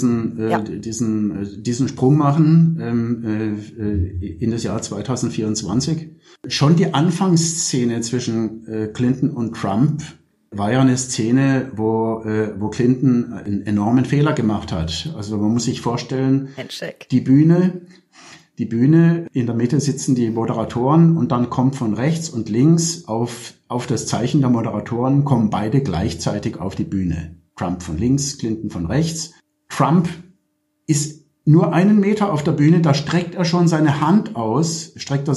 Sprung machen in das Jahr 2024, schon die Anfangsszene zwischen Clinton und Trump war ja eine Szene, wo Clinton einen enormen Fehler gemacht hat. Also man muss sich vorstellen, die Bühne die Bühne, in der Mitte sitzen die Moderatoren und dann kommt von rechts und links auf das Zeichen der Moderatoren kommen beide gleichzeitig auf die Bühne. Trump von links, Clinton von rechts. Trump ist nur 1 Meter auf der Bühne, da streckt er schon seine Hand aus,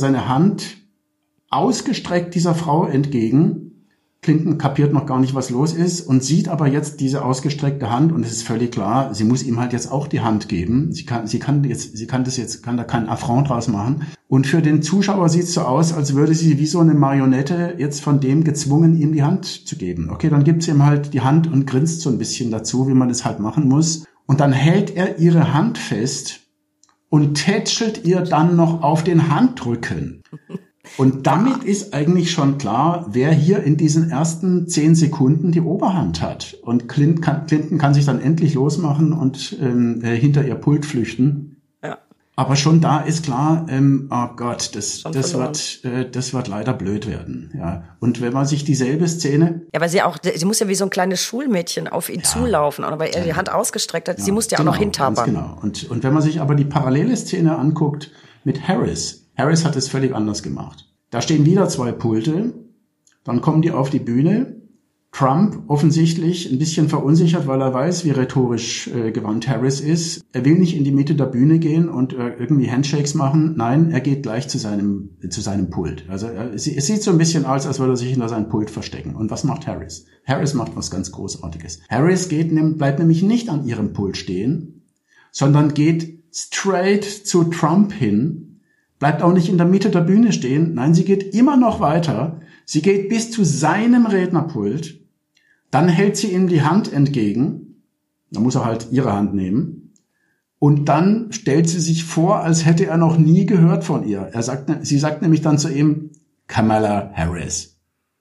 ausgestreckt dieser Frau entgegen. Clinton kapiert noch gar nicht, was los ist und sieht aber jetzt diese ausgestreckte Hand und es ist völlig klar, sie muss ihm halt jetzt auch die Hand geben. Sie kann da keinen Affront draus machen. Und für den Zuschauer sieht es so aus, als würde sie wie so eine Marionette jetzt von dem gezwungen, ihm die Hand zu geben. Okay, dann gibt sie ihm halt die Hand und grinst so ein bisschen dazu, wie man das halt machen muss. Und dann hält er ihre Hand fest und tätschelt ihr dann noch auf den Handrücken. Und damit ist eigentlich schon klar, wer hier in diesen ersten 10 Sekunden die Oberhand hat. Und Clinton kann sich dann endlich losmachen und hinter ihr Pult flüchten. Ja. Aber schon da ist klar, oh Gott, das wird leider blöd werden. Ja. Und wenn man sich dieselbe Szene... Ja, weil sie muss ja wie so ein kleines Schulmädchen auf ihn zulaufen, aber er die Hand ausgestreckt hat, sie muss ja auch noch hintapern. Genau. Und wenn man sich aber die parallele Szene anguckt mit Harris hat es völlig anders gemacht. Da stehen wieder 2 Pulte, dann kommen die auf die Bühne. Trump offensichtlich ein bisschen verunsichert, weil er weiß, wie rhetorisch gewandt Harris ist. Er will nicht in die Mitte der Bühne gehen und irgendwie Handshakes machen. Nein, er geht gleich zu seinem Pult. Also es sieht so ein bisschen aus, als würde er sich hinter seinem Pult verstecken. Und was macht Harris? Harris macht was ganz Großartiges. Harris bleibt nämlich nicht an ihrem Pult stehen, sondern geht straight zu Trump hin. Bleibt auch nicht in der Mitte der Bühne stehen. Nein, sie geht immer noch weiter. Sie geht bis zu seinem Rednerpult. Dann hält sie ihm die Hand entgegen. Da muss er halt ihre Hand nehmen. Und dann stellt sie sich vor, als hätte er noch nie gehört von ihr. Sie sagt nämlich dann zu ihm, Kamala Harris.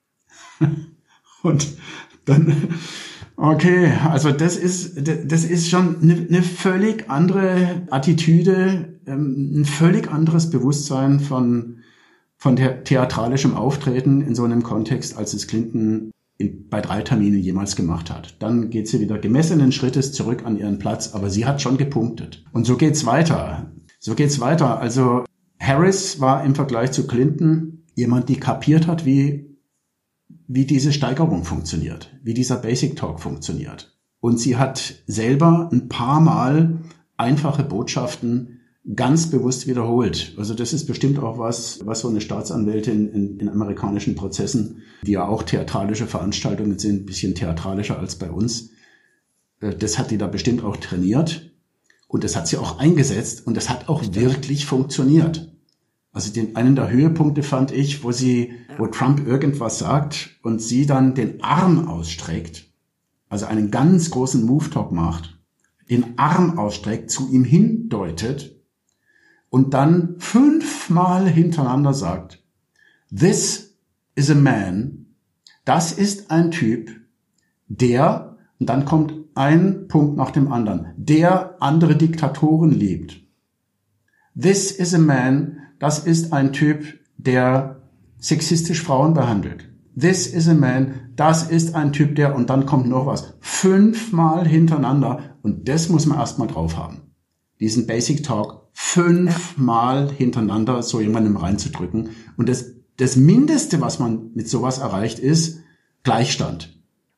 Und dann... Okay, also das ist schon eine völlig andere Attitüde, ein völlig anderes Bewusstsein von theatralischem Auftreten in so einem Kontext, als es Clinton bei 3 Terminen jemals gemacht hat. Dann geht sie wieder gemessenen Schrittes zurück an ihren Platz, aber sie hat schon gepunktet. Und so geht's weiter. Also Harris war im Vergleich zu Clinton jemand, die kapiert hat, wie diese Steigerung funktioniert, wie dieser Basic Talk funktioniert. Und sie hat selber ein paar Mal einfache Botschaften ganz bewusst wiederholt. Also das ist bestimmt auch was so eine Staatsanwältin in amerikanischen Prozessen, die ja auch theatralische Veranstaltungen sind, ein bisschen theatralischer als bei uns. Das hat die da bestimmt auch trainiert und das hat sie auch eingesetzt und das hat auch wirklich funktioniert. Also einen der Höhepunkte fand ich, wo Trump irgendwas sagt und sie dann den Arm ausstreckt, also einen ganz großen Move-Talk macht, den Arm ausstreckt, zu ihm hindeutet und dann 5-mal hintereinander sagt, this is a man, das ist ein Typ, der, und dann kommt ein Punkt nach dem anderen, der andere Diktatoren liebt. This is a man, das ist ein Typ, der sexistisch Frauen behandelt. This is a man, das ist ein Typ, der, und dann kommt noch was. 5-mal hintereinander und das muss man erstmal drauf haben. Diesen Basic Talk 5-mal hintereinander so jemandem reinzudrücken. Und das Mindeste, was man mit sowas erreicht, ist Gleichstand.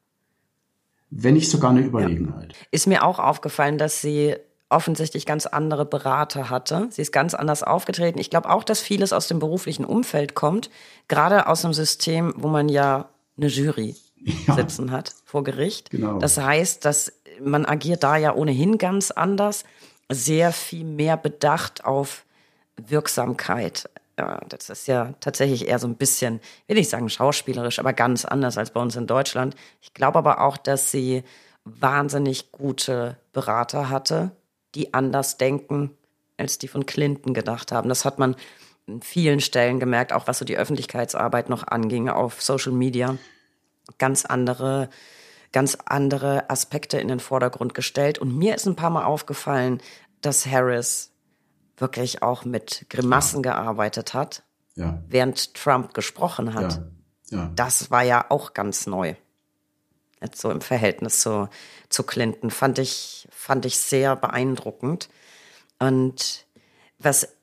Wenn nicht sogar eine Überlegenheit. Ist mir auch aufgefallen, dass sie offensichtlich ganz andere Berater hatte. Sie ist ganz anders aufgetreten. Ich glaube auch, dass vieles aus dem beruflichen Umfeld kommt, gerade aus einem System, wo man ja eine Jury sitzen hat vor Gericht. Genau. Das heißt, dass man agiert da ja ohnehin ganz anders, sehr viel mehr bedacht auf Wirksamkeit. Ja, das ist ja tatsächlich eher so ein bisschen, will ich sagen schauspielerisch, aber ganz anders als bei uns in Deutschland. Ich glaube aber auch, dass sie wahnsinnig gute Berater hatte, die anders denken, als die von Clinton gedacht haben. Das hat man in vielen Stellen gemerkt, auch was so die Öffentlichkeitsarbeit noch anging auf Social Media. Ganz andere Aspekte in den Vordergrund gestellt. Und mir ist ein paar Mal aufgefallen, dass Harris wirklich auch mit Grimassen gearbeitet hat, während Trump gesprochen hat. Ja. Das war ja auch ganz neu. Jetzt so im Verhältnis zu Clinton fand ich sehr beeindruckend. Und was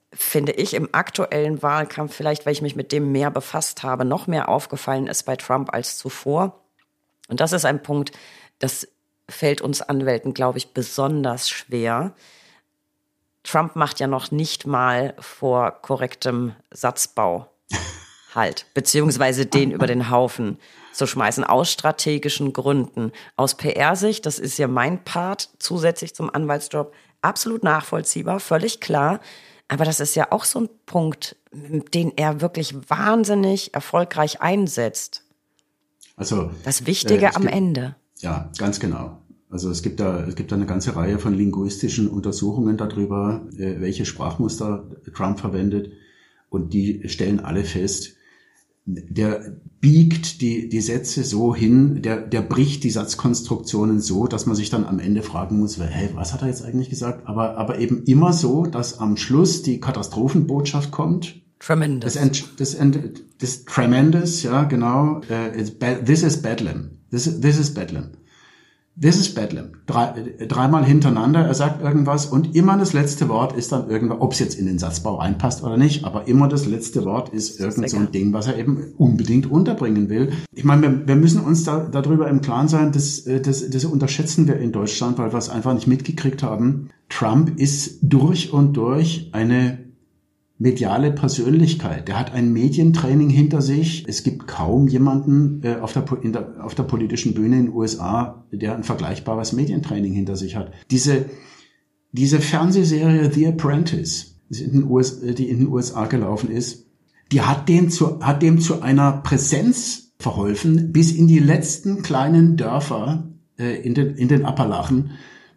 finde ich, im aktuellen Wahlkampf, vielleicht weil ich mich mit dem mehr befasst habe, noch mehr aufgefallen ist bei Trump als zuvor. Und das ist ein Punkt, das fällt uns Anwälten, glaube ich, besonders schwer. Trump macht ja noch nicht mal vor korrektem Satzbau Halt, beziehungsweise den über den Haufen zu schmeißen, aus strategischen Gründen. Aus PR-Sicht, das ist ja mein Part, zusätzlich zum Anwaltsjob, absolut nachvollziehbar, völlig klar. Aber das ist ja auch so ein Punkt, den er wirklich wahnsinnig erfolgreich einsetzt. Also das Wichtige am Ende. Ja, ganz genau. Also es gibt da eine ganze Reihe von linguistischen Untersuchungen darüber, welche Sprachmuster Trump verwendet. Und die stellen alle fest, der biegt die Sätze so hin, der bricht die Satzkonstruktionen so, dass man sich dann am Ende fragen muss, hey, was hat er jetzt eigentlich gesagt? Aber eben immer so, dass am Schluss die Katastrophenbotschaft kommt. Tremendous. Das Tremendous, ja, genau. This is Bedlam. This is Bedlam. This is Bedlam. Dreimal hintereinander, er sagt irgendwas und immer das letzte Wort ist dann irgendwas, ob es jetzt in den Satzbau reinpasst oder nicht, aber immer das letzte Wort ist irgend so ein Ding, was er eben unbedingt unterbringen will. Ich meine, wir müssen uns darüber im Klaren sein, das unterschätzen wir in Deutschland, weil wir es einfach nicht mitgekriegt haben. Trump ist durch und durch eine mediale Persönlichkeit. Der hat ein Medientraining hinter sich. Es gibt kaum jemanden auf der politischen Bühne in den USA, der ein vergleichbares Medientraining hinter sich hat. Diese Fernsehserie The Apprentice, die in den USA gelaufen ist, die hat dem zu einer Präsenz verholfen, bis in die letzten kleinen Dörfer in den Appalachen.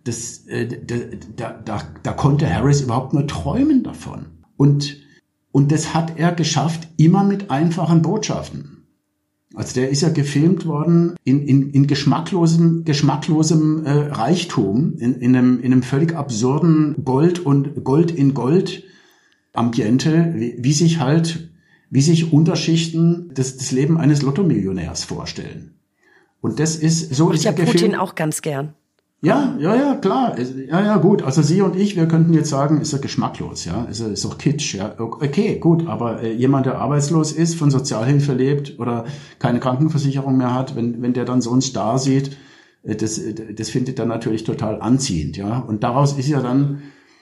Da konnte Harris überhaupt nur träumen davon. Und das hat er geschafft, immer mit einfachen Botschaften. Also der ist ja gefilmt worden in geschmacklosem Reichtum, in einem völlig absurden Gold in Gold Ambiente, wie sich Unterschichten das Leben eines Lottomillionärs vorstellen. Und das ist so. Macht ja Putin auch ganz gern. Ja, klar. Ja, gut. Also Sie und ich, wir könnten jetzt sagen, ist er geschmacklos, ja. Ist doch Kitsch, ja. Okay, gut. Aber jemand, der arbeitslos ist, von Sozialhilfe lebt oder keine Krankenversicherung mehr hat, wenn der dann so einen Star sieht, das findet er natürlich total anziehend, ja. Und daraus ist ja dann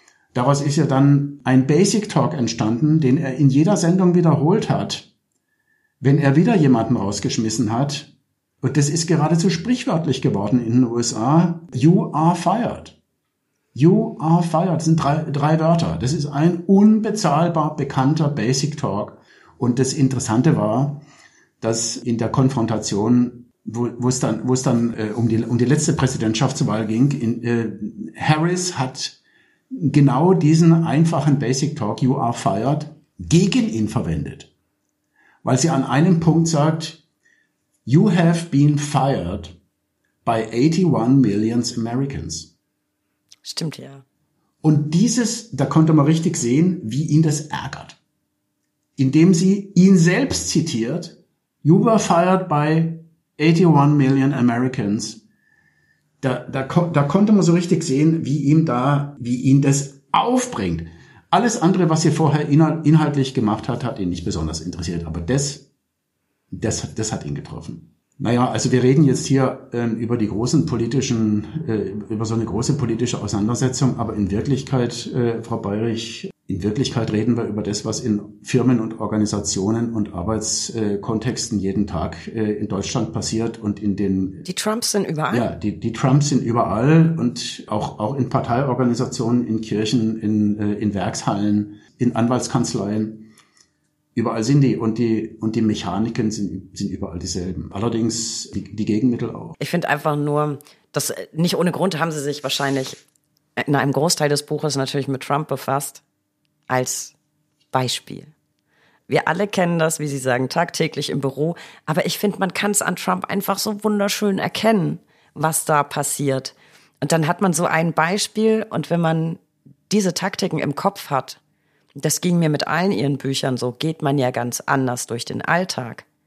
ein Basic Talk entstanden, den er in jeder Sendung wiederholt hat, wenn er wieder jemanden rausgeschmissen hat. Und das ist geradezu sprichwörtlich geworden in den USA. You are fired. You are fired. Das sind drei Wörter. Das ist ein unbezahlbar bekannter Basic Talk. Und das Interessante war, dass in der Konfrontation, wo es dann um die letzte Präsidentschaftswahl ging, Harris hat genau diesen einfachen Basic Talk, You are fired, gegen ihn verwendet. Weil sie an einem Punkt sagt, You have been fired by 81 million Americans. Stimmt, ja. Und da konnte man richtig sehen, wie ihn das ärgert. Indem sie ihn selbst zitiert, You were fired by 81 million Americans. Da konnte man so richtig sehen, wie ihn das aufbringt. Alles andere, was er vorher inhaltlich gemacht hat ihn nicht besonders interessiert. Aber das hat ihn getroffen. Naja, also wir reden jetzt hier über über so eine große politische Auseinandersetzung, aber in Wirklichkeit, Frau Bayrich, reden wir über das, was in Firmen und Organisationen und Arbeitskontexten jeden Tag in Deutschland passiert und die Trumps sind überall. Ja, die Trumps sind überall und auch in Parteiorganisationen, in Kirchen, in Werkshallen, in Anwaltskanzleien. Überall sind die und die Mechaniken sind überall dieselben. Allerdings die Gegenmittel auch. Ich finde einfach nur, dass nicht ohne Grund haben sie sich wahrscheinlich in einem Großteil des Buches natürlich mit Trump befasst, als Beispiel. Wir alle kennen das, wie Sie sagen, tagtäglich im Büro. Aber ich finde, man kann es an Trump einfach so wunderschön erkennen, was da passiert. Und dann hat man so ein Beispiel und wenn man diese Taktiken im Kopf hat, das ging mir mit allen ihren Büchern so, geht man ja ganz anders durch den Alltag.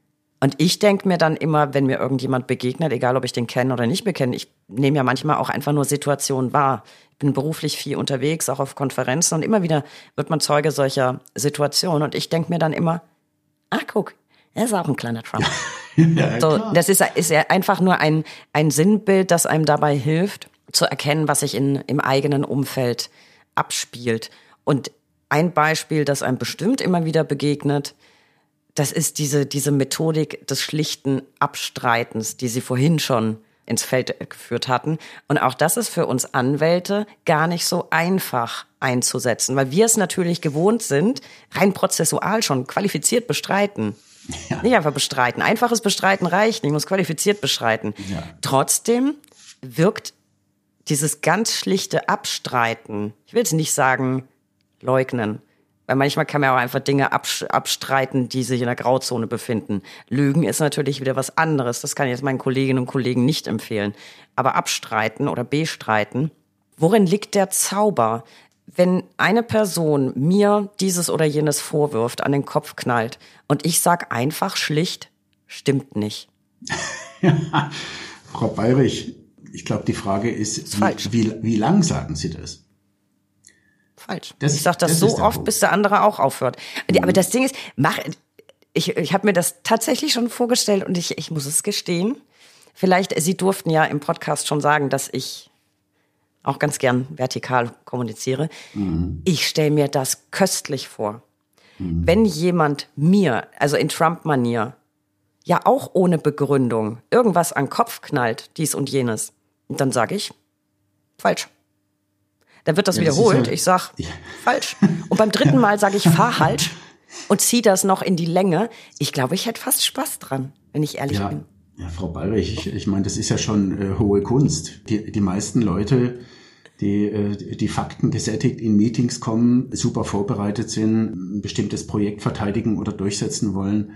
Und ich denke mir dann immer, wenn mir irgendjemand begegnet, egal ob ich den kenne oder nicht bekenne, ich nehme ja manchmal auch einfach nur Situationen wahr. Ich bin beruflich viel unterwegs, auch auf Konferenzen, und immer wieder wird man Zeuge solcher Situationen. Und ich denke mir dann immer, guck, er ist auch ein kleiner Trump. Ja, so, klar. das ist ja einfach nur ein Sinnbild, das einem dabei hilft, zu erkennen, was sich im eigenen Umfeld abspielt. Und ein Beispiel, das einem bestimmt immer wieder begegnet, das ist diese Methodik des schlichten Abstreitens, die Sie vorhin schon ins Feld geführt hatten. Und auch das ist für uns Anwälte gar nicht so einfach einzusetzen, weil wir es natürlich gewohnt sind, rein prozessual schon qualifiziert bestreiten. Ja. Nicht einfach bestreiten. Einfaches Bestreiten reicht nicht, ich muss qualifiziert bestreiten. Ja. Trotzdem wirkt dieses ganz schlichte Abstreiten, ich will jetzt nicht sagen leugnen, weil manchmal kann man auch einfach Dinge abstreiten, die sich in der Grauzone befinden. Lügen ist natürlich wieder was anderes. Das kann ich jetzt meinen Kolleginnen und Kollegen nicht empfehlen. Aber abstreiten oder bestreiten, worin liegt der Zauber? Wenn eine Person mir dieses oder jenes vorwirft, an den Kopf knallt und ich sag einfach schlicht, stimmt nicht. Ja, Frau Bayrich, ich glaube, die Frage ist wie lang sagen Sie das? Falsch. Ich sage das so oft, Punkt, bis der andere auch aufhört. Aber das Ding ist, ich habe mir das tatsächlich schon vorgestellt und ich muss es gestehen. Vielleicht, Sie durften ja im Podcast schon sagen, dass ich auch ganz gern vertikal kommuniziere. Mhm. Ich stelle mir das köstlich vor. Mhm. Wenn jemand mir, also in Trump-Manier, ja auch ohne Begründung irgendwas an den Kopf knallt, dies und jenes, dann sage ich, falsch. Dann wird das wiederholt. Ich sag, falsch. Und beim dritten Mal sage ich, falsch und ziehe das noch in die Länge. Ich glaube, ich hätte fast Spaß dran, wenn ich ehrlich bin. Ja, Frau Bayrich, ich meine, das ist ja schon hohe Kunst. Die meisten Leute, die Fakten gesättigt in Meetings kommen, super vorbereitet sind, ein bestimmtes Projekt verteidigen oder durchsetzen wollen,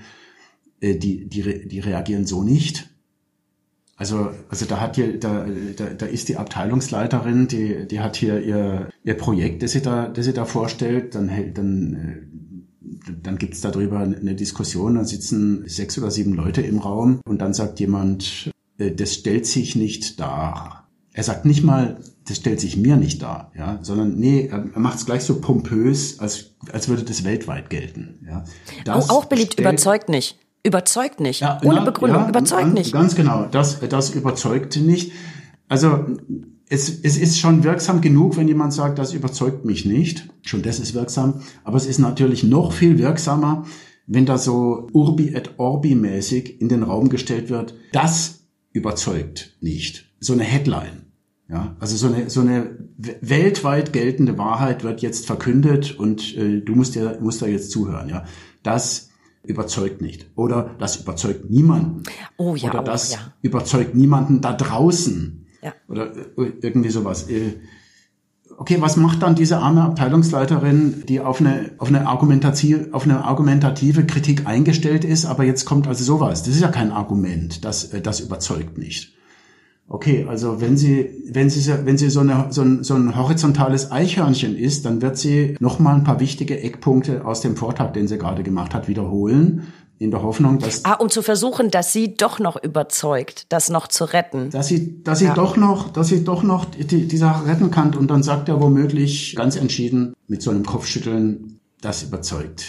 die reagieren so nicht. Also da ist die Abteilungsleiterin, die hat hier ihr Projekt, das sie da vorstellt, dann gibt's darüber eine Diskussion, dann sitzen 6 oder 7 Leute im Raum und dann sagt jemand, das stellt sich nicht dar. Er sagt nicht mal, das stellt sich mir nicht dar, ja, sondern nee, er macht es gleich so pompös, als würde das weltweit gelten, ja. Auch beliebt, überzeugt nicht. Überzeugt nicht. Ja, ohne Begründung. Überzeugt nicht. Ganz genau. Das überzeugt nicht. Also, es ist schon wirksam genug, wenn jemand sagt, das überzeugt mich nicht. Schon das ist wirksam. Aber es ist natürlich noch viel wirksamer, wenn da so Urbi et Orbi mäßig in den Raum gestellt wird. Das überzeugt nicht. So eine Headline. Ja, also so eine weltweit geltende Wahrheit wird jetzt verkündet und du musst da jetzt zuhören. Ja, das überzeugt nicht. Oder das überzeugt niemanden. Oh ja. Oder das überzeugt niemanden da draußen. Ja. Oder irgendwie sowas. Okay, was macht dann diese arme Abteilungsleiterin, die auf eine argumentative Kritik eingestellt ist, aber jetzt kommt also sowas. Das ist ja kein Argument. Das überzeugt nicht. Okay, also wenn sie so ein horizontales Eichhörnchen ist, dann wird sie noch mal ein paar wichtige Eckpunkte aus dem Vortrag, den sie gerade gemacht hat, wiederholen, in der Hoffnung, dass um zu versuchen, dass sie doch noch überzeugt, das noch zu retten. Dass sie doch noch die Sache retten kann, und dann sagt er womöglich ganz entschieden mit so einem Kopfschütteln, das überzeugt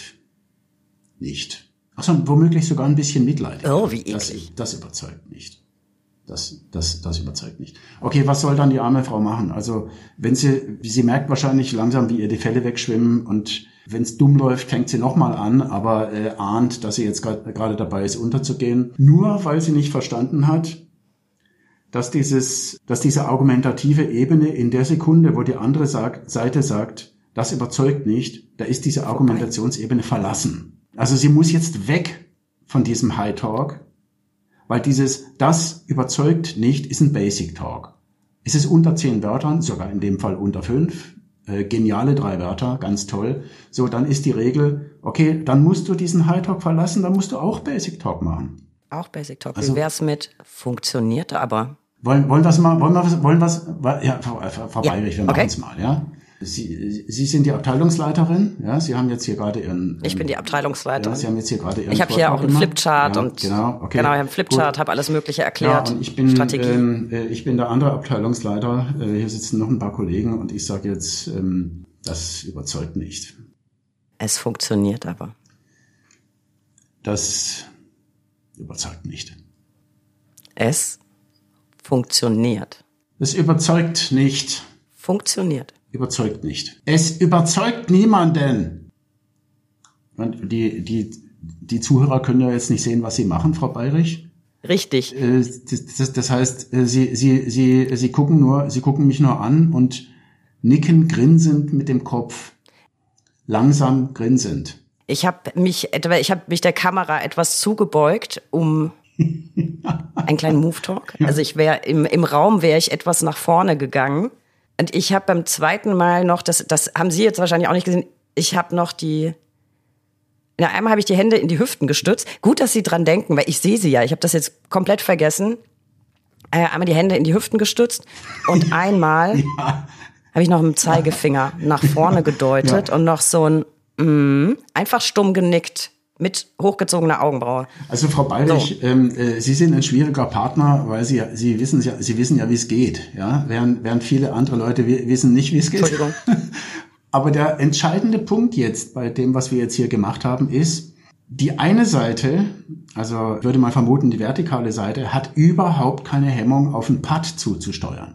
nicht. Achso, womöglich sogar ein bisschen Mitleid. Oh, wie eklig. Das überzeugt nicht. Das überzeugt nicht. Okay, was soll dann die arme Frau machen? Also, wenn sie merkt wahrscheinlich langsam, wie ihr die Fälle wegschwimmen, und wenn es dumm läuft, fängt sie nochmal an, aber ahnt, dass sie jetzt gerade dabei ist, unterzugehen. Nur weil sie nicht verstanden hat, dass diese argumentative Ebene in der Sekunde, wo die andere Seite sagt, das überzeugt nicht, da ist diese Argumentationsebene verlassen. Also sie muss jetzt weg von diesem High Talk, weil das überzeugt nicht, ist ein Basic Talk. Ist es unter 10 Wörtern, sogar in dem Fall unter 5, geniale 3 Wörter, ganz toll. So, dann ist die Regel, okay, dann musst du diesen High Talk verlassen, dann musst du auch Basic Talk machen. Auch Basic Talk. Also, wie wär's mit funktioniert aber? Wollen wir Frau Bayrich, wir machen es mal, ja? Sie sind die Abteilungsleiterin, ja, Sie haben jetzt hier gerade Ihren... Ich bin die Abteilungsleiterin. Ja, Sie haben jetzt hier gerade Ihren Ich habe hier auch einen Flipchart ja, und genau, okay. Genau, ich habe einen Flipchart, habe alles Mögliche erklärt. Ja, und ich bin der andere Abteilungsleiter. Hier sitzen noch ein paar Kollegen und ich sage jetzt, das überzeugt nicht. Es funktioniert aber. Das überzeugt nicht. Es funktioniert. Es überzeugt nicht. Funktioniert. Überzeugt nicht. Es überzeugt niemanden. Und die Zuhörer können ja jetzt nicht sehen, was Sie machen, Frau Bayrich. Richtig. Das heißt, Sie gucken mich nur an und nicken grinsend mit dem Kopf. Langsam grinsend. Ich habe mich der Kamera etwas zugebeugt, um einen kleinen Move-Talk. Ja. Also ich wäre im Raum wäre ich etwas nach vorne gegangen. Und ich habe beim zweiten Mal noch, das haben Sie jetzt wahrscheinlich auch nicht gesehen, einmal habe ich die Hände in die Hüften gestützt. Gut, dass Sie dran denken, weil ich sehe Sie ja. Ich habe das jetzt komplett vergessen. Einmal die Hände in die Hüften gestützt und einmal habe ich noch mit dem Zeigefinger nach vorne gedeutet und noch so ein einfach stumm genickt mit hochgezogener Augenbraue. Also Frau Bayrich, Sie sind ein schwieriger Partner, weil Sie wissen ja, wie es geht. Ja? Während viele andere Leute wissen nicht, wie es geht. Entschuldigung. Aber der entscheidende Punkt jetzt bei dem, was wir jetzt hier gemacht haben, ist, die eine Seite, also ich würde mal vermuten, die vertikale Seite, hat überhaupt keine Hemmung, auf einen Putt zuzusteuern.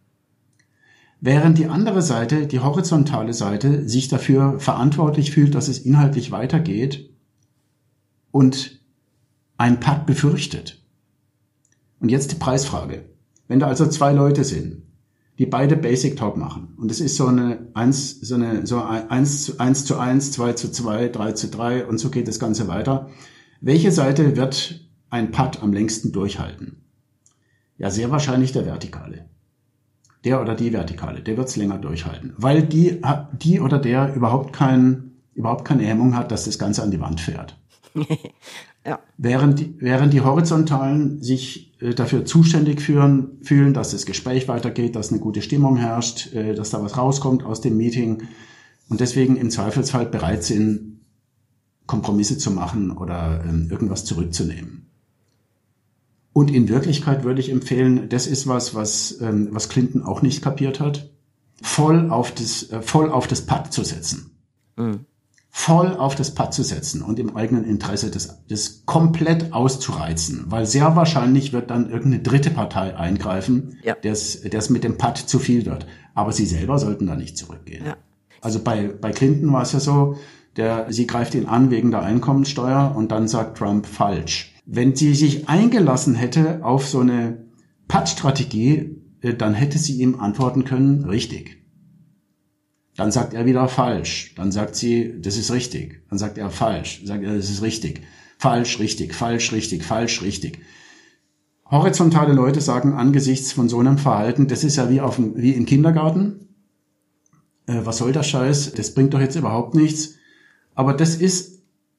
Während die andere Seite, die horizontale Seite, sich dafür verantwortlich fühlt, dass es inhaltlich weitergeht und einen Putt befürchtet. Und jetzt die Preisfrage. Wenn da also zwei Leute sind, die beide Basic Talk machen, und es ist so 1 zu 1, 2 zu 2, 3 zu 3 und so geht das Ganze weiter. Welche Seite wird ein Putt am längsten durchhalten? Ja, sehr wahrscheinlich der Vertikale. Der oder die Vertikale, der wird's länger durchhalten, weil die oder der überhaupt keine Hemmung hat, dass das Ganze an die Wand fährt. Ja. Während die Horizontalen sich dafür zuständig fühlen, dass das Gespräch weitergeht, dass eine gute Stimmung herrscht, dass da was rauskommt aus dem Meeting und deswegen im Zweifelsfall bereit sind, Kompromisse zu machen oder irgendwas zurückzunehmen. Und in Wirklichkeit würde ich empfehlen, das ist was Clinton auch nicht kapiert hat, voll auf das Putt zu setzen. Mhm. Voll auf das Putt zu setzen und im eigenen Interesse das komplett auszureizen, weil sehr wahrscheinlich wird dann irgendeine dritte Partei eingreifen, der's mit dem Putt zu viel wird. Aber sie selber sollten da nicht zurückgehen. Ja. Also bei Clinton war es ja so, sie greift ihn an wegen der Einkommensteuer und dann sagt Trump falsch. Wenn sie sich eingelassen hätte auf so eine Putt-Strategie, dann hätte sie ihm antworten können, richtig. Dann sagt er wieder falsch. Dann sagt sie, das ist richtig. Dann sagt er falsch. Sagt er, das ist richtig. Falsch, richtig, falsch, richtig, falsch, richtig. Horizontale Leute sagen angesichts von so einem Verhalten, das ist ja wie im Kindergarten. Was soll der Scheiß? Das bringt doch jetzt überhaupt nichts. Aber das ist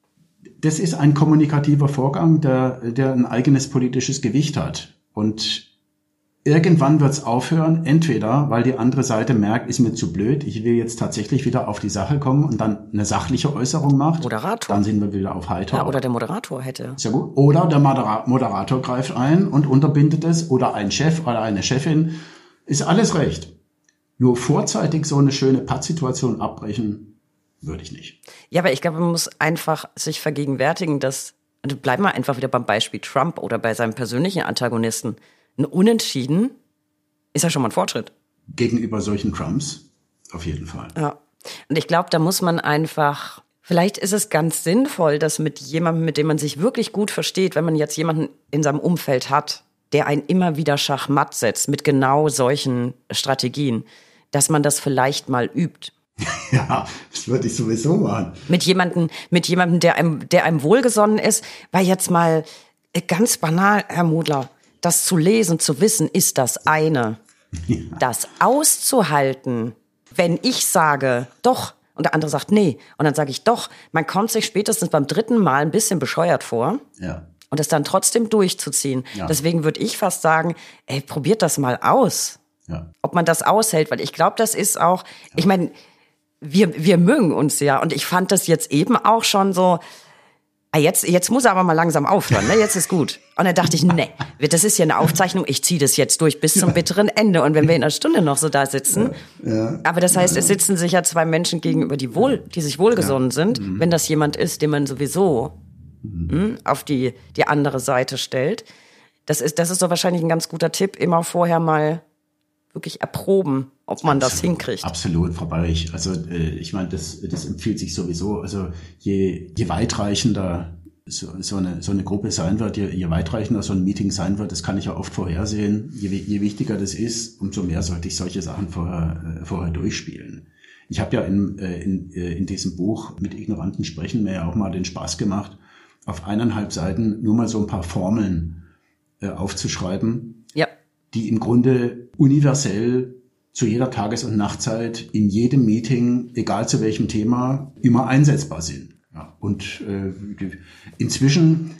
ein kommunikativer Vorgang, der ein eigenes politisches Gewicht hat. Und irgendwann wird's aufhören, entweder weil die andere Seite merkt, ist mir zu blöd, ich will jetzt tatsächlich wieder auf die Sache kommen und dann eine sachliche Äußerung macht. Moderator. Dann sind wir wieder auf Heiter. Ja, oder der Moderator hätte. Sehr gut. Oder der Moderator greift ein und unterbindet es. Oder ein Chef oder eine Chefin. Ist alles recht. Nur vorzeitig so eine schöne Pattsituation abbrechen, würde ich nicht. Ja, aber ich glaube, man muss einfach sich vergegenwärtigen, bleiben wir einfach wieder beim Beispiel Trump oder bei seinem persönlichen Antagonisten. Ein Unentschieden ist ja schon mal ein Fortschritt. Gegenüber solchen Trumps auf jeden Fall. Ja. Und ich glaube, da muss man einfach, vielleicht ist es ganz sinnvoll, dass mit jemandem, mit dem man sich wirklich gut versteht, wenn man jetzt jemanden in seinem Umfeld hat, der einen immer wieder schachmatt setzt mit genau solchen Strategien, dass man das vielleicht mal übt. Ja, das würde ich sowieso machen. Mit jemandem, der einem wohlgesonnen ist, weil jetzt mal ganz banal, Herr Mudler, das zu lesen, zu wissen, ist das eine. Ja. Das auszuhalten, wenn ich sage, doch, und der andere sagt, nee, und dann sage ich, doch, man kommt sich spätestens beim dritten Mal ein bisschen bescheuert vor. Ja. Und das dann trotzdem durchzuziehen. Ja. Deswegen würde ich fast sagen, probiert das mal aus. Ja. Ob man das aushält, weil ich glaube, das ist auch, ich meine, wir mögen uns ja und ich fand das jetzt eben auch schon so, jetzt muss er aber mal langsam aufhören, ne? Jetzt ist gut. Und dann dachte ich, nee, das ist ja eine Aufzeichnung, ich ziehe das jetzt durch bis zum bitteren Ende. Und wenn wir in einer Stunde noch so da sitzen, aber das heißt, es sitzen sich ja zwei Menschen gegenüber, die sich wohlgesonnen sind, wenn das jemand ist, den man sowieso auf die andere Seite stellt. Das ist so wahrscheinlich ein ganz guter Tipp, immer vorher mal wirklich erproben, ob man das hinkriegt. Absolut, Frau Barrich. Also ich meine, das empfiehlt sich sowieso. Also je weitreichender so eine Gruppe sein wird, je weitreichender so ein Meeting sein wird, das kann ich ja oft vorhersehen. Je wichtiger das ist, umso mehr sollte ich solche Sachen vorher durchspielen. Ich habe ja in diesem Buch mit Ignoranten sprechen mir ja auch mal den Spaß gemacht, auf 1,5 Seiten nur mal so ein paar Formeln aufzuschreiben, die im Grunde universell zu jeder Tages- und Nachtzeit in jedem Meeting, egal zu welchem Thema, immer einsetzbar sind. Ja, und inzwischen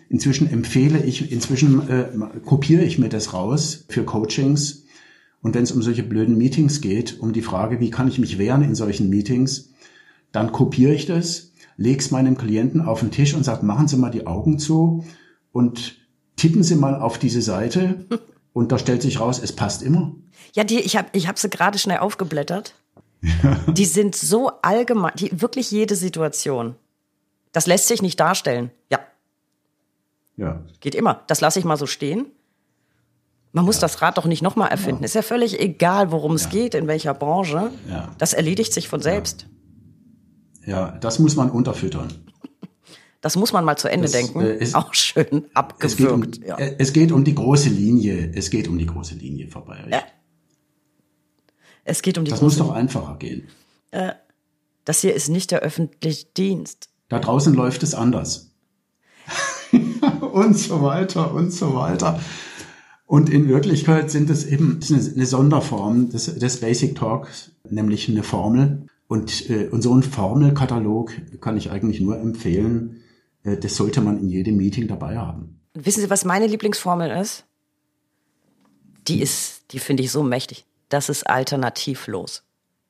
kopiere ich mir das raus für Coachings. Und wenn es um solche blöden Meetings geht, um die Frage, wie kann ich mich wehren in solchen Meetings, dann kopiere ich das, lege es meinem Klienten auf den Tisch und sage, machen Sie mal die Augen zu und tippen Sie mal auf diese Seite. Und da stellt sich raus, es passt immer. Ja, ich hab sie gerade schnell aufgeblättert. Die sind so allgemein, wirklich jede Situation. Das lässt sich nicht darstellen. Ja. Geht immer. Das lasse ich mal so stehen. Man muss das Rad doch nicht nochmal erfinden. Ist ja völlig egal, worum es geht, in welcher Branche. Ja. Das erledigt sich von selbst. Ja, das muss man unterfüttern. Das muss man mal zu Ende denken. Auch schön abgewürgt. Es geht um die große Linie. Vorbei. Ja. Es geht um die große Linie. Das muss doch einfacher gehen. Das hier ist nicht der öffentliche Dienst. Da draußen läuft es anders. Und so weiter und so weiter. Und in Wirklichkeit sind es eben eine Sonderform des Basic Talks, nämlich eine Formel. Und so einen Formelkatalog kann ich eigentlich nur empfehlen. Das sollte man in jedem Meeting dabei haben. Und wissen Sie, was meine Lieblingsformel ist? Die finde ich so mächtig. Das ist alternativlos.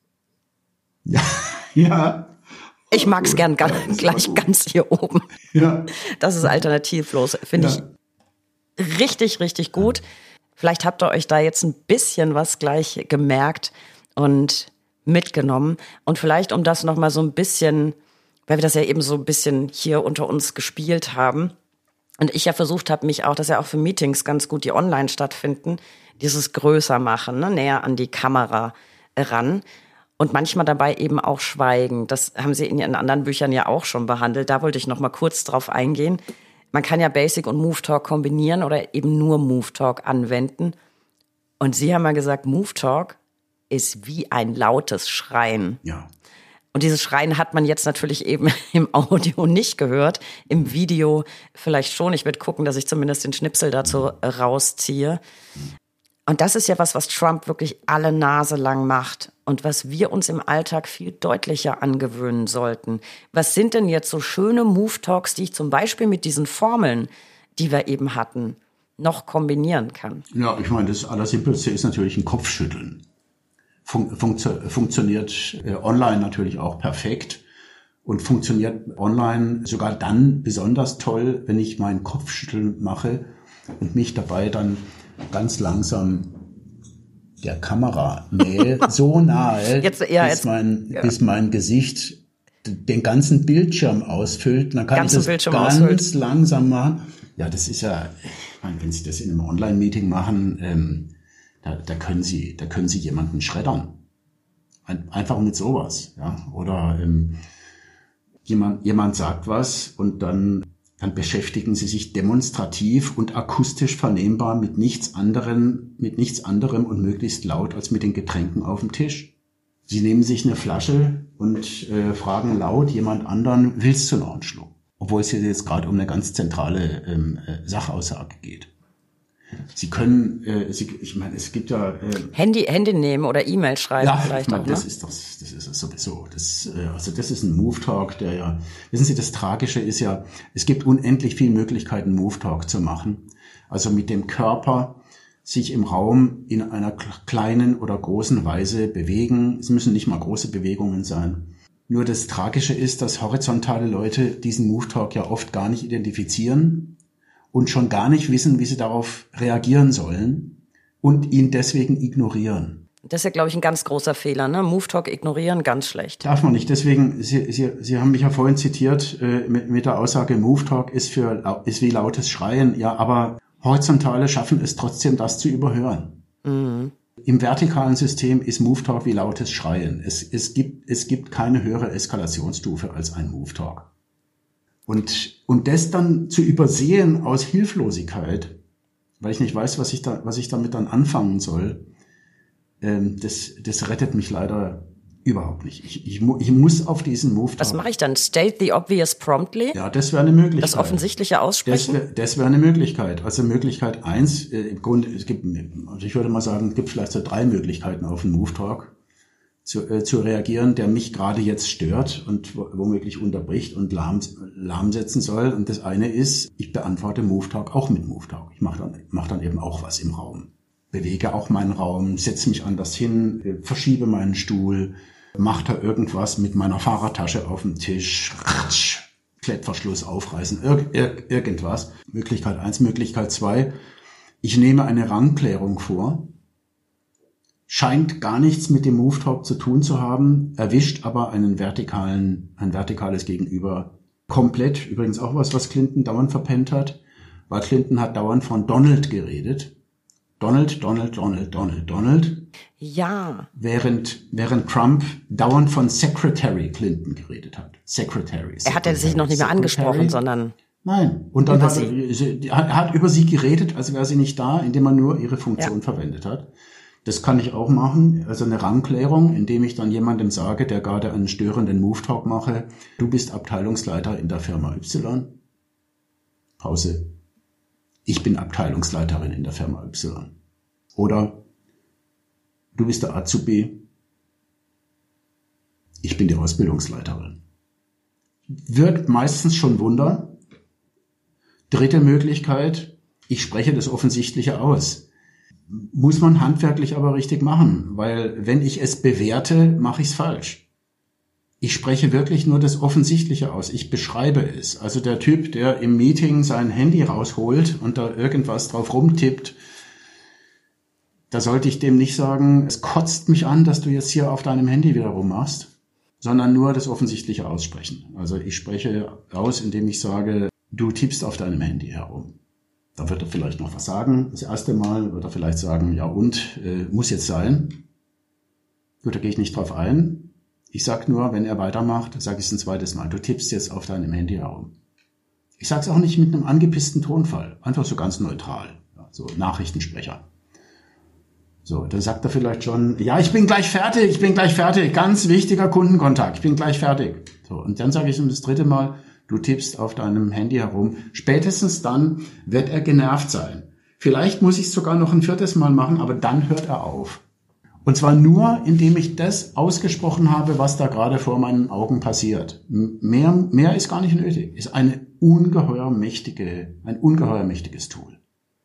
Ja. Ich mag's gern gleich ganz hier oben. Ja. Das ist alternativlos. Finde ich richtig, richtig gut. Vielleicht habt ihr euch da jetzt ein bisschen was gleich gemerkt und mitgenommen. Und vielleicht, um das nochmal so ein bisschen, weil wir das ja eben so ein bisschen hier unter uns gespielt haben und ich ja versucht habe, mich auch, das ist ja auch für Meetings ganz gut, die online stattfinden, dieses größer machen, ne, näher an die Kamera ran und manchmal dabei eben auch schweigen. Das haben Sie in Ihren anderen Büchern ja auch schon behandelt. Da wollte ich noch mal kurz drauf eingehen. Man kann ja Basic und Move Talk kombinieren oder eben nur Move Talk anwenden. Und Sie haben ja gesagt, Move Talk ist wie ein lautes Schreien. Ja. Und dieses Schreien hat man jetzt natürlich eben im Audio nicht gehört, im Video vielleicht schon. Ich werde gucken, dass ich zumindest den Schnipsel dazu rausziehe. Und das ist ja was Trump wirklich alle Nase lang macht und was wir uns im Alltag viel deutlicher angewöhnen sollten. Was sind denn jetzt so schöne Move-Talks, die ich zum Beispiel mit diesen Formeln, die wir eben hatten, noch kombinieren kann? Ja, ich meine, das Allersimpelste ist natürlich ein Kopfschütteln. Funktioniert online natürlich auch perfekt und funktioniert online sogar dann besonders toll, wenn ich meinen Kopfschütteln mache und mich dabei dann ganz langsam der Kamera nähe, so nahe, bis mein Gesicht den ganzen Bildschirm ausfüllt. Dann kann ich das ganz langsam machen. Ja, das ist ja, ich meine, wenn Sie das in einem Online-Meeting machen, da können Sie jemanden schreddern. Einfach mit sowas, ja. Oder jemand sagt was und dann beschäftigen Sie sich demonstrativ und akustisch vernehmbar mit nichts anderem und möglichst laut als mit den Getränken auf dem Tisch. Sie nehmen sich eine Flasche und fragen laut jemand anderen, willst du noch einen Schluck? Obwohl es hier jetzt gerade um eine ganz zentrale Sachaussage geht. Sie können, ich meine, es gibt ja Handy nehmen oder E-Mail schreiben, ja, vielleicht auch. Das ist sowieso. Das ist ein Move Talk, der ja. Wissen Sie, das Tragische ist ja, es gibt unendlich viele Möglichkeiten, Move Talk zu machen. Also mit dem Körper sich im Raum in einer kleinen oder großen Weise bewegen. Es müssen nicht mal große Bewegungen sein. Nur das Tragische ist, dass horizontale Leute diesen Move Talk ja oft gar nicht identifizieren und schon gar nicht wissen, wie sie darauf reagieren sollen und ihn deswegen ignorieren. Das ist ja, glaube ich, ein ganz großer Fehler, ne? Move Talk ignorieren, ganz schlecht. Darf man nicht. Deswegen, Sie haben mich ja vorhin zitiert mit der Aussage, Move Talk ist wie lautes Schreien. Ja, aber Horizontale schaffen es trotzdem, das zu überhören. Mhm. Im vertikalen System ist Move Talk wie lautes Schreien. Es gibt keine höhere Eskalationsstufe als ein Move Talk. Und das dann zu übersehen aus Hilflosigkeit, weil ich nicht weiß, was ich damit dann anfangen soll, das rettet mich leider überhaupt nicht. Ich muss auf diesen Move Talk. Was mache ich dann? State the obvious promptly? Ja, das wäre eine Möglichkeit. Das Offensichtliche aussprechen? Das wäre eine Möglichkeit. Also Möglichkeit 1, im Grunde, ich würde mal sagen, es gibt vielleicht so 3 Möglichkeiten auf einen Move Talk zu reagieren, der mich gerade jetzt stört und womöglich unterbricht und lahmsetzen soll. Und das eine ist, ich beantworte Move Talk auch mit Move Talk. Ich mache dann eben auch was im Raum. Bewege auch meinen Raum, setze mich anders hin, verschiebe meinen Stuhl, mache da irgendwas mit meiner Fahrradtasche auf dem Tisch, Klettverschluss aufreißen, irgendwas. Möglichkeit 1, Möglichkeit 2, ich nehme eine Rangklärung vor, scheint gar nichts mit dem Move Talk zu tun zu haben, erwischt aber ein vertikales Gegenüber komplett. Übrigens auch was Clinton dauernd verpennt hat, weil Clinton hat dauernd von Donald geredet. Donald. Ja. Während Trump dauernd von Secretary Clinton geredet hat. Secretary. Er hat sich noch nicht mehr angesprochen, sondern... Nein. Und dann hat über sie geredet, als wäre sie nicht da, indem er nur ihre Funktion verwendet hat. Das kann ich auch machen, also eine Rangklärung, indem ich dann jemandem sage, der gerade einen störenden Move Talk mache, du bist Abteilungsleiter in der Firma Y. Pause. Ich bin Abteilungsleiterin in der Firma Y. Oder du bist der Azubi. Ich bin die Ausbildungsleiterin. Wirkt meistens schon Wunder. Dritte Möglichkeit, ich spreche das Offensichtliche aus. Muss man handwerklich aber richtig machen, weil wenn ich es bewerte, mache ich es falsch. Ich spreche wirklich nur das Offensichtliche aus. Ich beschreibe es. Also der Typ, der im Meeting sein Handy rausholt und da irgendwas drauf rumtippt, da sollte ich dem nicht sagen, es kotzt mich an, dass du jetzt hier auf deinem Handy wieder rummachst, sondern nur das Offensichtliche aussprechen. Also ich spreche aus, indem ich sage, du tippst auf deinem Handy herum. Da wird er vielleicht noch was sagen. Das erste Mal wird er vielleicht sagen, ja und, muss jetzt sein. Gut, da gehe ich nicht drauf ein. Ich sag nur, wenn er weitermacht, sage ich es ein zweites Mal, du tippst jetzt auf deinem Handy herum. Ich sage es auch nicht mit einem angepissten Tonfall, einfach so ganz neutral, ja, so Nachrichtensprecher. So, dann sagt er vielleicht schon, ja, ich bin gleich fertig, ganz wichtiger Kundenkontakt, ich bin gleich fertig. So, und dann sage ich ihm das dritte Mal, du tippst auf deinem Handy herum. Spätestens dann wird er genervt sein. Vielleicht muss ich es sogar noch ein viertes Mal machen, aber dann hört er auf. Und zwar nur, indem ich das ausgesprochen habe, was da gerade vor meinen Augen passiert. Mehr ist gar nicht nötig. Ist ein ungeheuer mächtiges Tool.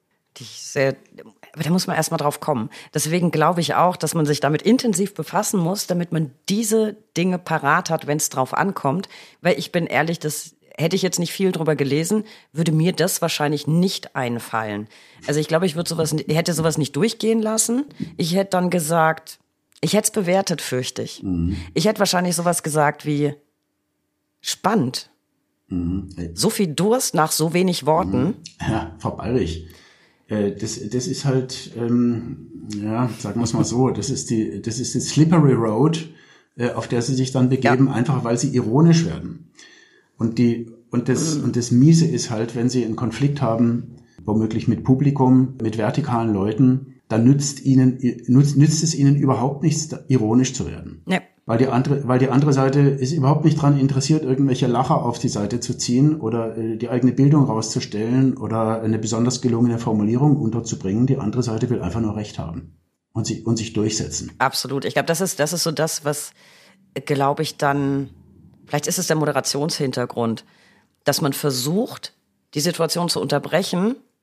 Aber da muss man erstmal drauf kommen. Deswegen glaube ich auch, dass man sich damit intensiv befassen muss, damit man diese Dinge parat hat, wenn es drauf ankommt. Weil ich bin ehrlich, das hätte ich jetzt nicht viel drüber gelesen, würde mir das wahrscheinlich nicht einfallen. Also ich glaube, ich hätte sowas nicht durchgehen lassen. Ich hätte dann gesagt, ich hätte es bewertet, fürchte ich. Mhm. Ich hätte wahrscheinlich sowas gesagt wie spannend. Mhm. So viel Durst nach so wenig Worten. Mhm. Ja, Frau Bayrich. Das ist halt, sagen wir es mal so, das ist die slippery road, auf der sie sich dann begeben, einfach weil sie ironisch werden. Und das Miese ist halt, wenn sie einen Konflikt haben, womöglich mit Publikum, mit vertikalen Leuten, dann nützt es ihnen überhaupt nichts, ironisch zu werden. Ja. Weil die andere Seite ist überhaupt nicht dran interessiert, irgendwelche Lacher auf die Seite zu ziehen oder die eigene Bildung rauszustellen oder eine besonders gelungene Formulierung unterzubringen. Die andere Seite will einfach nur Recht haben und sich durchsetzen. Absolut. Ich glaube, das ist so das, was, glaube ich, dann, vielleicht ist es der Moderationshintergrund, dass man versucht, die Situation zu unterbrechen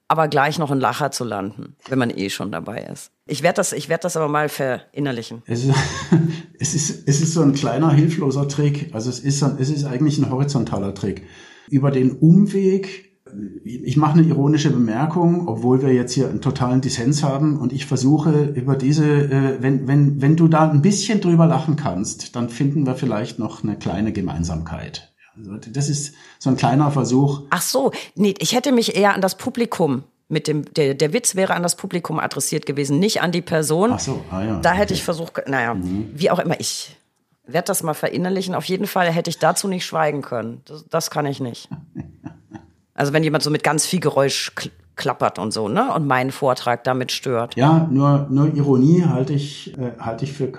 aber gleich noch einen Lacher zu landen, wenn man eh schon dabei ist. Ich werd das aber mal verinnerlichen. Es ist so ein kleiner, hilfloser Trick. Also es ist eigentlich ein horizontaler Trick. Über den Umweg, ich mache eine ironische Bemerkung, obwohl wir jetzt hier einen totalen Dissens haben, und ich versuche über diese, wenn du da ein bisschen drüber lachen kannst, dann finden wir vielleicht noch eine kleine Gemeinsamkeit. Also das ist so ein kleiner Versuch. Ach so, nee, ich hätte mich eher an das Publikum der Witz wäre an das Publikum adressiert gewesen, nicht an die Person. Ach so, ja. Da hätte ich versucht, wie auch immer, ich werde das mal verinnerlichen. Auf jeden Fall hätte ich dazu nicht schweigen können. Das kann ich nicht. Also wenn jemand so mit ganz viel Geräusch klappert und so, ne, und meinen Vortrag damit stört. Ja, nur Ironie halte ich für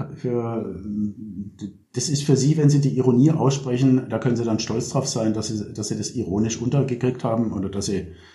das ist für Sie, wenn Sie die Ironie aussprechen, da können Sie dann stolz drauf sein, dass Sie das ironisch untergekriegt haben oder dass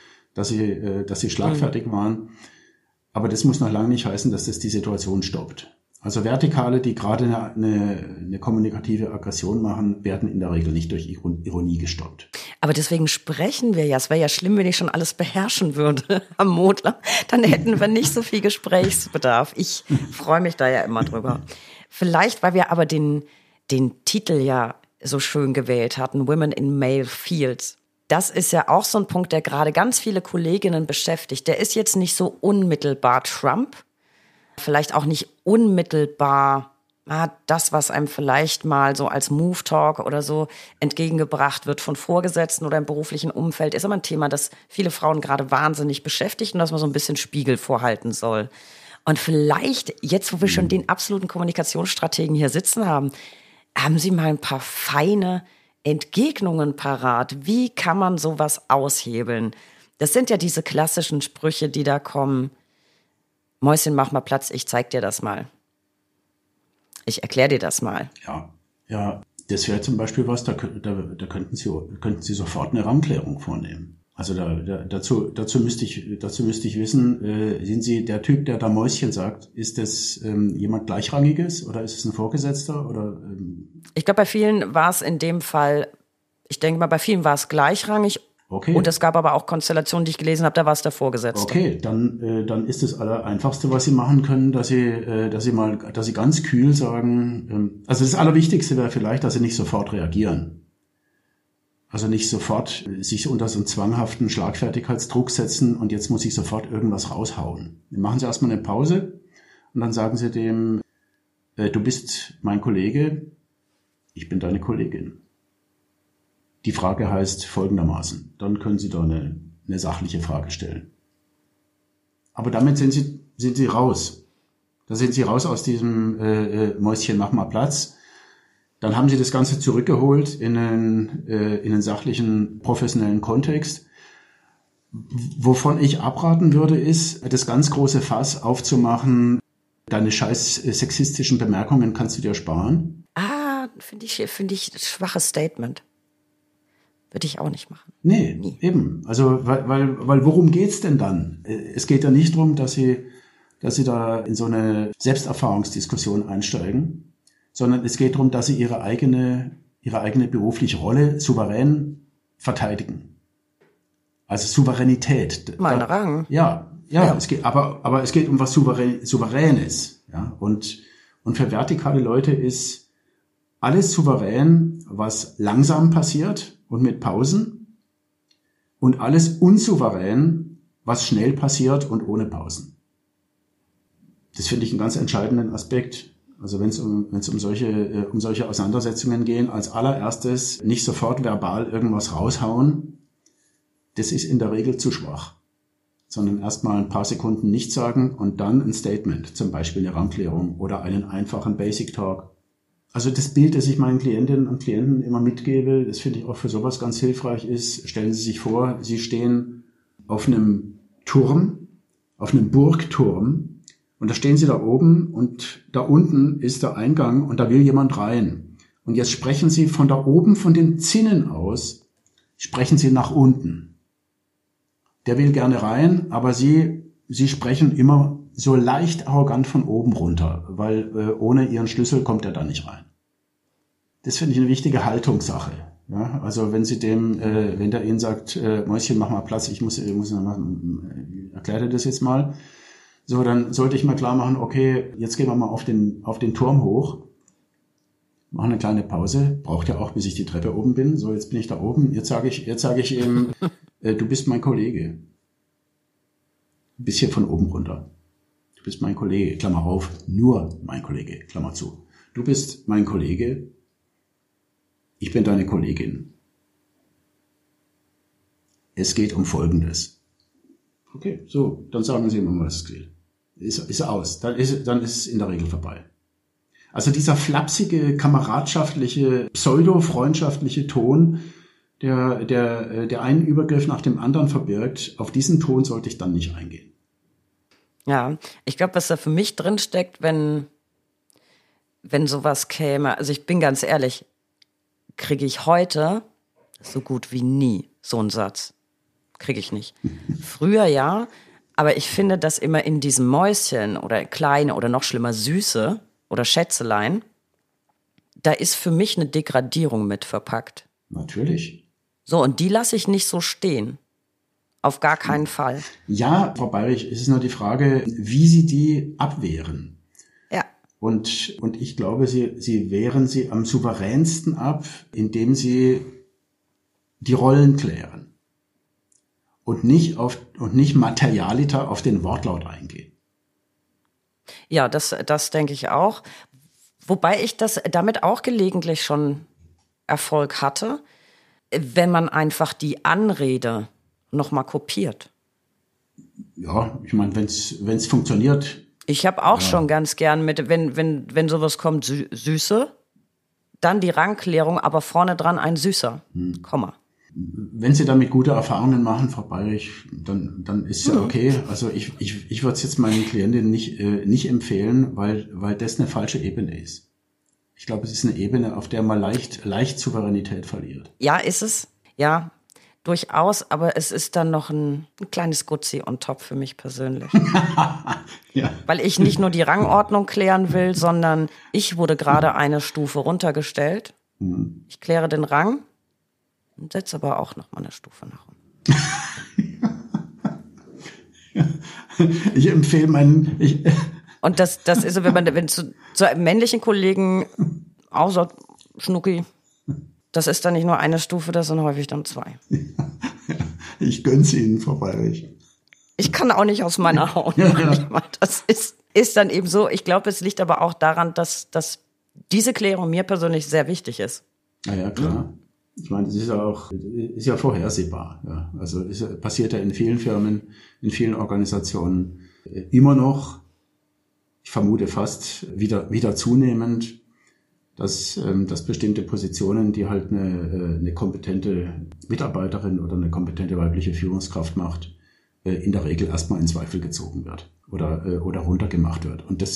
Sie schlagfertig waren. Aber das muss noch lange nicht heißen, dass das die Situation stoppt. Also Vertikale, die gerade eine kommunikative Aggression machen, werden in der Regel nicht durch Ironie gestoppt. Aber deswegen sprechen wir ja. Es wäre ja schlimm, wenn ich schon alles beherrschen würde am Modler. Dann hätten wir nicht so viel Gesprächsbedarf. Ich freue mich da ja immer drüber. Vielleicht, weil wir aber den Titel ja so schön gewählt hatten, Women in Male Fields. Das ist ja auch so ein Punkt, der gerade ganz viele Kolleginnen beschäftigt. Der ist jetzt nicht so unmittelbar Trump, vielleicht auch nicht unmittelbar das, was einem vielleicht mal so als Move Talk oder so entgegengebracht wird von Vorgesetzten oder im beruflichen Umfeld, ist aber ein Thema, das viele Frauen gerade wahnsinnig beschäftigt und das man so ein bisschen Spiegel vorhalten soll. Und vielleicht, jetzt wo wir schon den absoluten Kommunikationsstrategen hier sitzen haben Sie mal ein paar feine Entgegnungen parat? Wie kann man sowas aushebeln? Das sind ja diese klassischen Sprüche, die da kommen. Mäuschen, mach mal Platz, ich zeig dir das mal. Ich erkläre dir das mal. Ja, das wäre zum Beispiel was, da könnten Sie sofort eine Raumklärung vornehmen. Also dazu müsste ich wissen, sind Sie der Typ, der da Mäuschen sagt? Ist das jemand Gleichrangiges oder ist es ein Vorgesetzter? Oder? Ich glaube, bei vielen war es in dem Fall, ich denke mal, bei vielen war es gleichrangig. Okay. Und es gab aber auch Konstellationen, die ich gelesen habe, da war es der Vorgesetzte. Okay, dann ist das Allereinfachste, was Sie machen können, dass Sie ganz kühl sagen, also das Allerwichtigste wäre vielleicht, dass Sie nicht sofort reagieren. Also nicht sofort sich unter so einen zwanghaften Schlagfertigkeitsdruck setzen und jetzt muss ich sofort irgendwas raushauen. Dann machen Sie erstmal eine Pause und dann sagen Sie dem, du bist mein Kollege, ich bin deine Kollegin. Die Frage heißt folgendermaßen, dann können Sie da eine sachliche Frage stellen. Aber damit sind Sie raus. Da sind Sie raus aus diesem Mäuschen, mach mal Platz. Dann haben Sie das Ganze zurückgeholt in einen sachlichen, professionellen Kontext. Wovon ich abraten würde, ist, das ganz große Fass aufzumachen, deine scheiß sexistischen Bemerkungen kannst du dir sparen. Finde ich ein schwaches Statement. Würde ich auch nicht machen. Nee, nie. Eben. Also, weil worum geht's denn dann? Es geht ja nicht darum, dass Sie da in so eine Selbsterfahrungsdiskussion einsteigen, sondern es geht darum, dass Sie ihre eigene berufliche Rolle souverän verteidigen. Also Souveränität. Mein Rang. Ja. Es geht, aber es geht um was Souveränes. Ja, und für vertikale Leute ist alles souverän, was langsam passiert und mit Pausen, und alles unsouverän, was schnell passiert und ohne Pausen. Das finde ich einen ganz entscheidenden Aspekt. Also wenn es um solche Auseinandersetzungen gehen, als allererstes nicht sofort verbal irgendwas raushauen, das ist in der Regel zu schwach, sondern erstmal ein paar Sekunden nichts sagen und dann ein Statement, zum Beispiel eine Raumklärung oder einen einfachen Basic Talk. Also das Bild, das ich meinen Klientinnen und Klienten immer mitgebe, das finde ich auch für sowas ganz hilfreich ist, stellen Sie sich vor, Sie stehen auf einem Turm, auf einem Burgturm, und da stehen Sie da oben und da unten ist der Eingang und da will jemand rein. Und jetzt sprechen Sie von da oben, von den Zinnen aus, sprechen Sie nach unten. Der will gerne rein, aber Sie sprechen immer so leicht arrogant von oben runter, weil ohne Ihren Schlüssel kommt er da nicht rein. Das finde ich eine wichtige Haltungssache. Ja, also wenn der Ihnen sagt, Mäuschen, mach mal Platz, ich muss noch machen, erkläre dir das jetzt mal. So, dann sollte ich mal klar machen, okay, jetzt gehen wir mal auf den Turm hoch, machen eine kleine Pause, braucht ja auch, bis ich die Treppe oben bin. So, jetzt bin ich da oben, jetzt sage ich ihm, du bist mein Kollege. Bis hier von oben runter. Du bist mein Kollege, Klammer auf, nur mein Kollege, Klammer zu. Du bist mein Kollege, ich bin deine Kollegin. Es geht um Folgendes. Okay, so, dann sagen Sie mir, um was es geht. Ist aus, dann ist es in der Regel vorbei. Also dieser flapsige, kameradschaftliche, pseudo-freundschaftliche Ton, der einen Übergriff nach dem anderen verbirgt, auf diesen Ton sollte ich dann nicht eingehen. Ja, ich glaube, was da für mich drinsteckt, wenn sowas käme, also ich bin ganz ehrlich, kriege ich heute so gut wie nie so einen Satz. Kriege ich nicht. Früher ja, aber ich finde, dass immer in diesem Mäuschen oder kleine oder noch schlimmer Süße oder Schätzelein, da ist für mich eine Degradierung mit verpackt. Natürlich. So, und die lasse ich nicht so stehen. Auf gar keinen Fall. Ja, Frau Bayrich, es ist nur die Frage, wie Sie die abwehren. Ja. Und ich glaube, Sie wehren sie am souveränsten ab, indem Sie die Rollen klären. Und nicht materialiter auf den Wortlaut eingehen. Ja, das denke ich auch. Wobei ich das damit auch gelegentlich schon Erfolg hatte, wenn man einfach die Anrede nochmal kopiert. Ja, ich meine, wenn's funktioniert. Ich habe auch schon ganz gern wenn sowas kommt, Süße, dann die Rangklärung, aber vorne dran ein Süßer, Komma. Wenn Sie damit gute Erfahrungen machen, Frau Bayrich, dann ist ja okay. Also ich würde es jetzt meinen Klientinnen nicht empfehlen, weil das eine falsche Ebene ist. Ich glaube, es ist eine Ebene, auf der man leicht Souveränität verliert. Ja, ist es. Ja, durchaus. Aber es ist dann noch ein kleines Gutzi on top für mich persönlich. Ja. Weil ich nicht nur die Rangordnung klären will, sondern ich wurde gerade eine Stufe runtergestellt. Ich kläre den Rang. Und setze aber auch noch mal eine Stufe nach unten. Ich empfehle Und das ist so, wenn zu einem männlichen Kollegen auch so Schnucki, das ist dann nicht nur eine Stufe, das sind häufig dann 2. Ich gönn's Ihnen, Frau Bayrich. Ich kann auch nicht aus meiner Haut manchmal. Das ist dann eben so. Ich glaube, es liegt aber auch daran, dass diese Klärung mir persönlich sehr wichtig ist. Ja, klar. Ich meine, das ist ja vorhersehbar. Ja. Also passiert ja in vielen Firmen, in vielen Organisationen immer noch. Ich vermute fast wieder zunehmend, dass bestimmte Positionen, die halt eine kompetente Mitarbeiterin oder eine kompetente weibliche Führungskraft macht, in der Regel erstmal in Zweifel gezogen wird oder runtergemacht wird. Und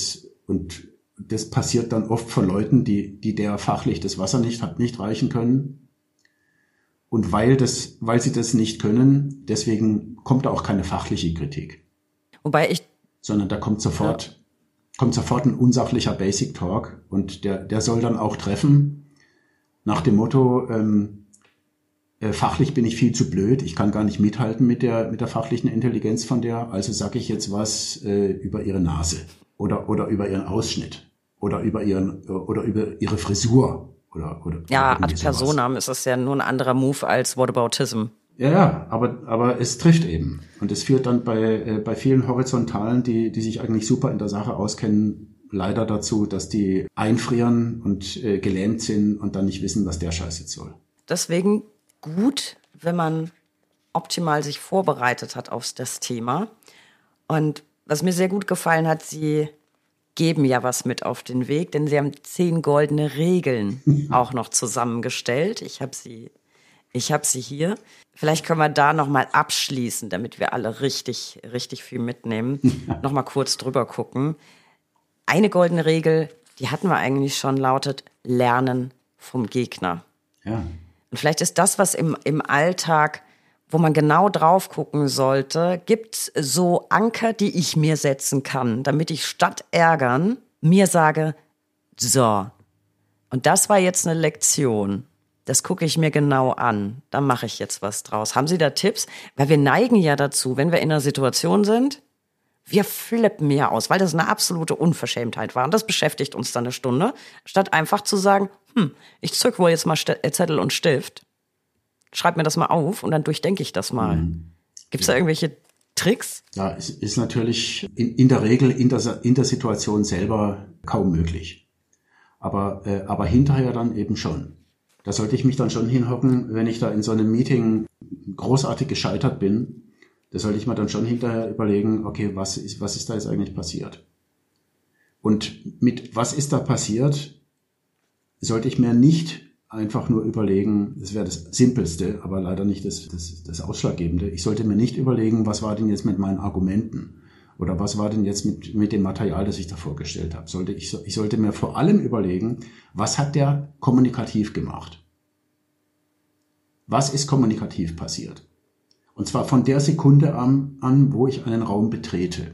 das passiert dann oft von Leuten, die der fachlich das Wasser nicht reichen können. Und weil sie das nicht können, deswegen kommt da auch keine fachliche Kritik. Sondern da kommt sofort ein unsachlicher Basic Talk und der soll dann auch treffen nach dem Motto, fachlich bin ich viel zu blöd, ich kann gar nicht mithalten mit der fachlichen Intelligenz von der, also sage ich jetzt was über ihre Nase oder über ihren Ausschnitt oder über ihre Frisur. Oder ja, ad personam ist das ja nur ein anderer Move als Whataboutism. Ja, aber es trifft eben. Und es führt dann bei vielen Horizontalen, die sich eigentlich super in der Sache auskennen, leider dazu, dass die einfrieren und gelähmt sind und dann nicht wissen, was der Scheiß jetzt soll. Deswegen gut, wenn man optimal sich vorbereitet hat auf das Thema. Und was mir sehr gut gefallen hat, Sie geben ja was mit auf den Weg, denn Sie haben 10 goldene Regeln auch noch zusammengestellt. Ich habe sie hier. Vielleicht können wir da noch mal abschließen, damit wir alle richtig, richtig viel mitnehmen. Noch mal kurz drüber gucken. Eine goldene Regel, die hatten wir eigentlich schon, lautet Lernen vom Gegner. Ja. Und vielleicht ist das, was im Alltag, wo man genau drauf gucken sollte, gibt's so Anker, die ich mir setzen kann, damit ich statt ärgern mir sage, so, und das war jetzt eine Lektion. das gucke ich mir genau an. Da mache ich jetzt was draus. Haben Sie da Tipps? Weil wir neigen ja dazu, wenn wir in einer Situation sind, wir flippen ja aus, weil das eine absolute Unverschämtheit war. Und das beschäftigt uns dann eine Stunde, statt einfach zu sagen, ich zück wohl jetzt mal Zettel und Stift, schreib mir das mal auf und dann durchdenke ich das mal. Gibt es da irgendwelche Tricks? Ja, es ist natürlich in der Regel in der Situation selber kaum möglich. Aber hinterher dann eben schon. Da sollte ich mich dann schon hinhocken, wenn ich da in so einem Meeting großartig gescheitert bin. Da sollte ich mir dann schon hinterher überlegen, okay, was ist da jetzt eigentlich passiert? Und mit was ist da passiert, sollte ich mir nicht einfach nur überlegen, das wäre das Simpelste, aber leider nicht das Ausschlaggebende. Ich sollte mir nicht überlegen, was war denn jetzt mit meinen Argumenten oder was war denn jetzt mit dem Material, das ich da vorgestellt habe. Ich sollte mir vor allem überlegen, was hat der kommunikativ gemacht? Was ist kommunikativ passiert? Und zwar von der Sekunde an, wo ich einen Raum betrete.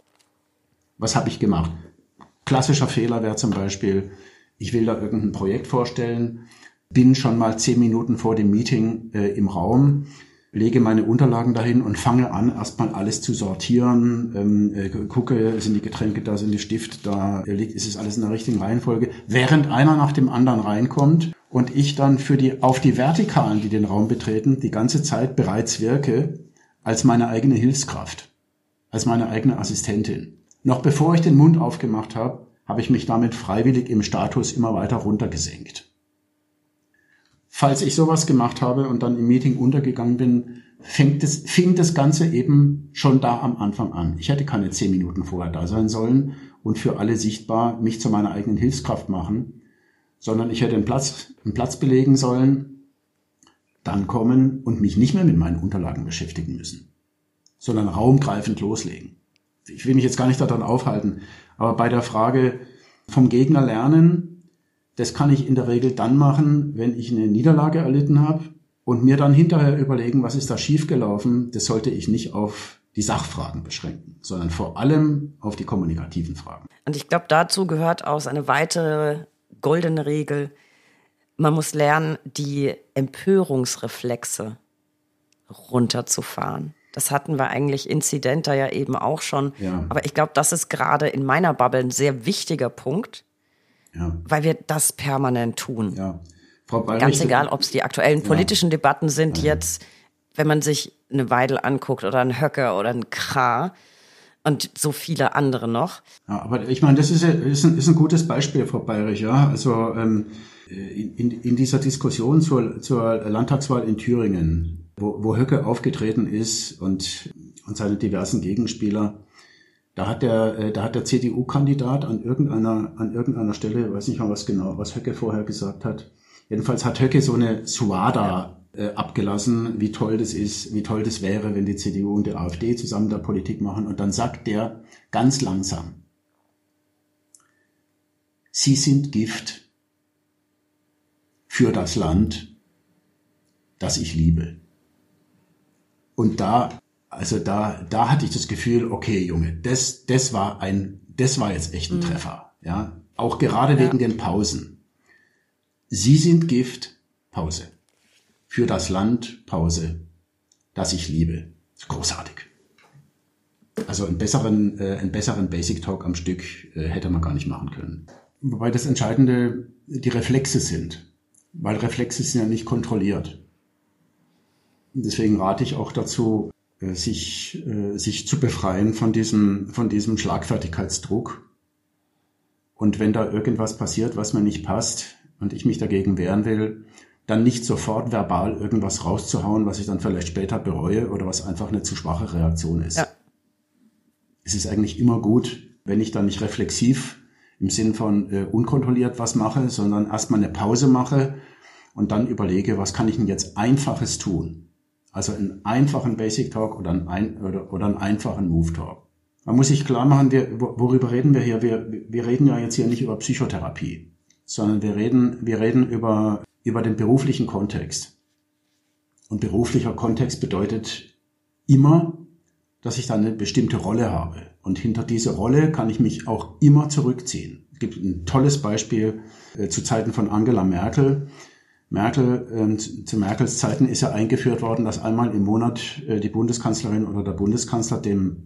Was habe ich gemacht? Klassischer Fehler wäre zum Beispiel, ich will da irgendein Projekt vorstellen, bin schon mal 10 Minuten vor dem Meeting im Raum, lege meine Unterlagen dahin und fange an, erstmal alles zu sortieren, gucke, sind die Getränke da, sind die Stifte da, ist es alles in der richtigen Reihenfolge, während einer nach dem anderen reinkommt und ich dann auf die Vertikalen, die den Raum betreten, die ganze Zeit bereits wirke als meine eigene Hilfskraft, als meine eigene Assistentin. Noch bevor ich den Mund aufgemacht habe, habe ich mich damit freiwillig im Status immer weiter runtergesenkt. Falls ich sowas gemacht habe und dann im Meeting untergegangen bin, fing das Ganze eben schon da am Anfang an. Ich hätte keine 10 Minuten vorher da sein sollen und für alle sichtbar mich zu meiner eigenen Hilfskraft machen, sondern ich hätte einen Platz belegen sollen, dann kommen und mich nicht mehr mit meinen Unterlagen beschäftigen müssen, sondern raumgreifend loslegen. Ich will mich jetzt gar nicht daran aufhalten, aber bei der Frage vom Gegner lernen, das kann ich in der Regel dann machen, wenn ich eine Niederlage erlitten habe und mir dann hinterher überlegen, was ist da schiefgelaufen. Das sollte ich nicht auf die Sachfragen beschränken, sondern vor allem auf die kommunikativen Fragen. Und ich glaube, dazu gehört auch eine weitere goldene Regel. Man muss lernen, die Empörungsreflexe runterzufahren. Das hatten wir eigentlich inzidenter ja eben auch schon. Ja. Aber ich glaube, das ist gerade in meiner Bubble ein sehr wichtiger Punkt, weil wir das permanent tun. Ja. Frau Ballrich, ganz egal, ob es die aktuellen politischen Debatten sind jetzt, wenn man sich eine Weidel anguckt oder einen Höcker oder einen Krah und so viele andere noch. Ja, aber ich meine, das ist ein gutes Beispiel, Frau Ballrich. Ja? Also in dieser Diskussion zur Landtagswahl in Thüringen, wo Höcke aufgetreten ist und seine diversen Gegenspieler, da hat der CDU-Kandidat an irgendeiner Stelle, weiß nicht mal was Höcke vorher gesagt hat. Jedenfalls hat Höcke so eine Suada abgelassen, wie toll das wäre, wenn die CDU und die AfD zusammen da Politik machen. Und dann sagt der ganz langsam: Sie sind Gift für das Land, das ich liebe. Und da hatte ich das Gefühl, okay, Junge, das war jetzt echt ein Treffer, ja. Auch gerade wegen den Pausen. Sie sind Gift, Pause. Für das Land, Pause, das ich liebe. Großartig. Also einen besseren Basic Talk am Stück hätte man gar nicht machen können. Wobei das Entscheidende die Reflexe sind. Weil Reflexe sind ja nicht kontrolliert. Deswegen rate ich auch dazu, sich zu befreien von diesem Schlagfertigkeitsdruck. Und wenn da irgendwas passiert, was mir nicht passt und ich mich dagegen wehren will, dann nicht sofort verbal irgendwas rauszuhauen, was ich dann vielleicht später bereue oder was einfach eine zu schwache Reaktion ist. Ja. Es ist eigentlich immer gut, wenn ich dann nicht reflexiv im Sinn von unkontrolliert was mache, sondern erstmal eine Pause mache und dann überlege, was kann ich denn jetzt Einfaches tun? Also einen einfachen Basic Talk oder einen einfachen Move Talk. Man muss sich klar machen, worüber reden wir hier? Wir reden ja jetzt hier nicht über Psychotherapie, sondern wir reden über den beruflichen Kontext. Und beruflicher Kontext bedeutet immer, dass ich da eine bestimmte Rolle habe. Und hinter diese Rolle kann ich mich auch immer zurückziehen. Es gibt ein tolles Beispiel zu Zeiten von Angela Merkel. Zu Merkels Zeiten ist ja eingeführt worden, dass einmal im Monat die Bundeskanzlerin oder der Bundeskanzler dem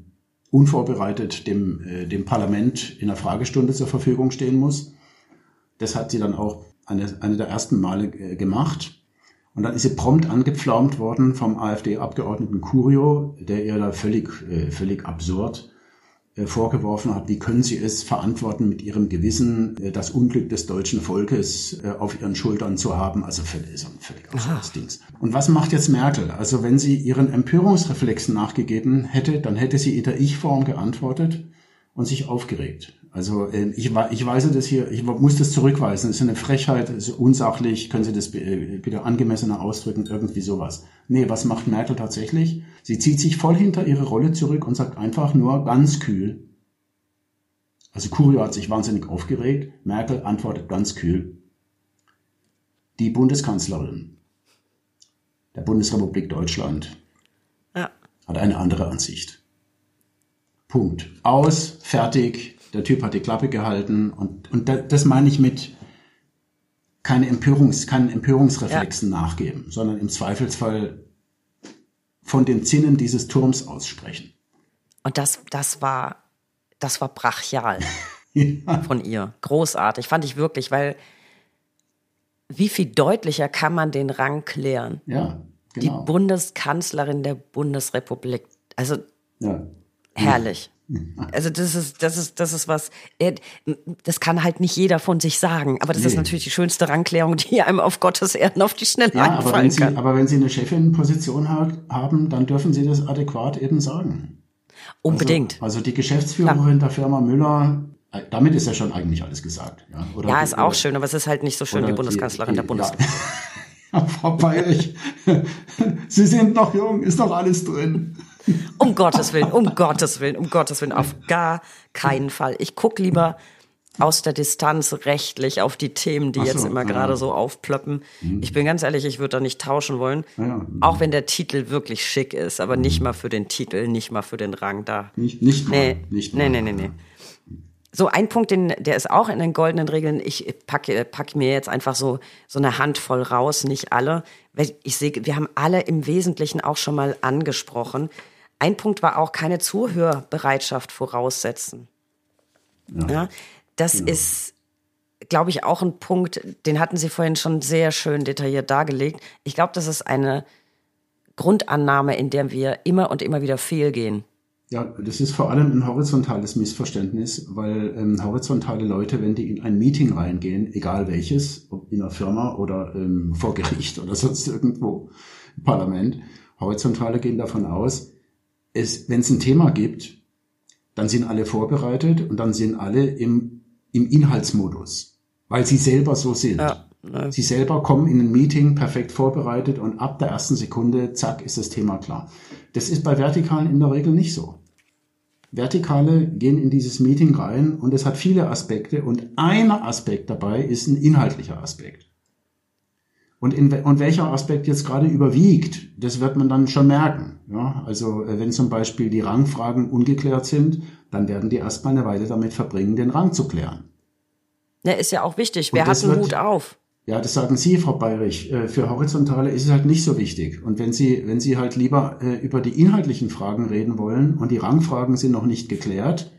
Parlament in einer Fragestunde zur Verfügung stehen muss. Das hat sie dann auch eine der ersten Male gemacht. Und dann ist sie prompt angepflaumt worden vom AfD-Abgeordneten Curio, der ihr da völlig absurd vorgeworfen hat, wie können Sie es verantworten, mit Ihrem Gewissen das Unglück des deutschen Volkes auf Ihren Schultern zu haben. Also so ein völlig absurdes Dings. Und was macht jetzt Merkel? Also wenn sie ihren Empörungsreflexen nachgegeben hätte, dann hätte sie in der Ich-Form geantwortet und sich aufgeregt. Also ich weise das hier, ich muss das zurückweisen. Das ist eine Frechheit, das ist unsachlich. Können Sie das bitte angemessener ausdrücken? Irgendwie sowas. Nee, was macht Merkel tatsächlich? Sie zieht sich voll hinter ihre Rolle zurück und sagt einfach nur ganz kühl. Also Curio hat sich wahnsinnig aufgeregt. Merkel antwortet ganz kühl. Die Bundeskanzlerin der Bundesrepublik Deutschland hat eine andere Ansicht. Punkt. Aus, fertig. Der Typ hat die Klappe gehalten und das meine ich mit keinen Empörungsreflexen nachgeben, sondern im Zweifelsfall von den Zinnen dieses Turms aussprechen. Und das war brachial von ihr. Großartig, fand ich wirklich, weil wie viel deutlicher kann man den Rang klären? Ja, genau. Die Bundeskanzlerin der Bundesrepublik. Also herrlich. Also das ist was, das kann halt nicht jeder von sich sagen, aber das ist natürlich die schönste Rangklärung, die einem auf Gottes Erden auf die Schnelle einfallen kann. Aber wenn Sie eine Chefinnenposition haben, dann dürfen Sie das adäquat eben sagen. Unbedingt. Also die Geschäftsführerin der Firma Müller, damit ist ja schon eigentlich alles gesagt. Ja, ist auch schön, aber es ist halt nicht so schön wie Bundeskanzlerin der Bundesrepublik. Ja, Frau Bayrich, Sie sind noch jung, ist noch alles drin. Um Gottes Willen, auf gar keinen Fall. Ich gucke lieber aus der Distanz rechtlich auf die Themen, die jetzt immer gerade so aufplöppen. Ich bin ganz ehrlich, ich würde da nicht tauschen wollen. Auch wenn der Titel wirklich schick ist, aber nicht mal für den Titel, nicht mal für den Rang da. Nicht mal. Nee. So ein Punkt, der ist auch in den goldenen Regeln. Ich packe mir jetzt einfach so eine Handvoll raus, nicht alle. Weil ich sehe, wir haben alle im Wesentlichen auch schon mal angesprochen. Ein Punkt war auch keine Zuhörbereitschaft voraussetzen. Ja, das ist, glaube ich, auch ein Punkt, den hatten Sie vorhin schon sehr schön detailliert dargelegt. Ich glaube, das ist eine Grundannahme, in der wir immer und immer wieder fehlgehen. Ja, das ist vor allem ein horizontales Missverständnis, weil horizontale Leute, wenn die in ein Meeting reingehen, egal welches, ob in einer Firma oder vor Gericht oder sonst irgendwo im Parlament, Horizontale gehen davon aus, wenn es ein Thema gibt, dann sind alle vorbereitet und dann sind alle im Inhaltsmodus, weil sie selber so sind. Ja. Sie selber kommen in ein Meeting perfekt vorbereitet und ab der ersten Sekunde, zack, ist das Thema klar. Das ist bei Vertikalen in der Regel nicht so. Vertikale gehen in dieses Meeting rein und es hat viele Aspekte und einer Aspekt dabei ist ein inhaltlicher Aspekt. Und welcher Aspekt jetzt gerade überwiegt, das wird man dann schon merken. Ja, also wenn zum Beispiel die Rangfragen ungeklärt sind, dann werden die erstmal eine Weile damit verbringen, den Rang zu klären. Ja, ist ja auch wichtig. Wer hat den Hut auf? Ja, das sagen Sie, Frau Bayrich. Für Horizontale ist es halt nicht so wichtig. Und wenn Sie halt lieber über die inhaltlichen Fragen reden wollen und die Rangfragen sind noch nicht geklärt,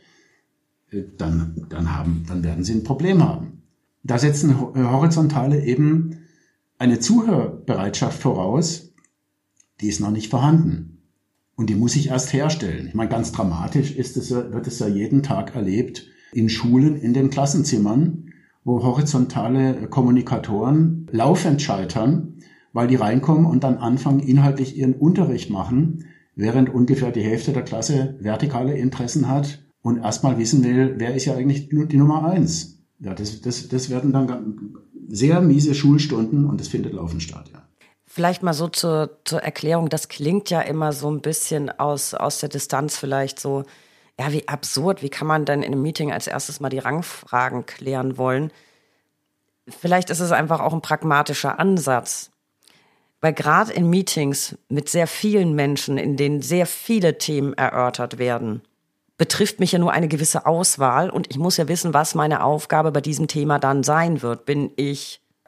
dann werden Sie ein Problem haben. Da setzen Horizontale eben eine Zuhörbereitschaft voraus, die ist noch nicht vorhanden. Und die muss sich erst herstellen. Ich meine, ganz dramatisch wird es ja jeden Tag erlebt in Schulen, in den Klassenzimmern, wo horizontale Kommunikatoren laufend scheitern, weil die reinkommen und dann anfangen, inhaltlich ihren Unterricht machen, während ungefähr die Hälfte der Klasse vertikale Interessen hat und erstmal wissen will, wer ist ja eigentlich die Nummer 1. Ja, das werden dann sehr miese Schulstunden und das findet laufend statt, ja. Vielleicht mal so zur Erklärung, das klingt ja immer so ein bisschen aus der Distanz vielleicht so, ja, wie absurd, wie kann man denn in einem Meeting als erstes mal die Rangfragen klären wollen? Vielleicht ist es einfach auch ein pragmatischer Ansatz. Weil gerade in Meetings mit sehr vielen Menschen, in denen sehr viele Themen erörtert werden, betrifft mich ja nur eine gewisse Auswahl und ich muss ja wissen, was meine Aufgabe bei diesem Thema dann sein wird. Bin ich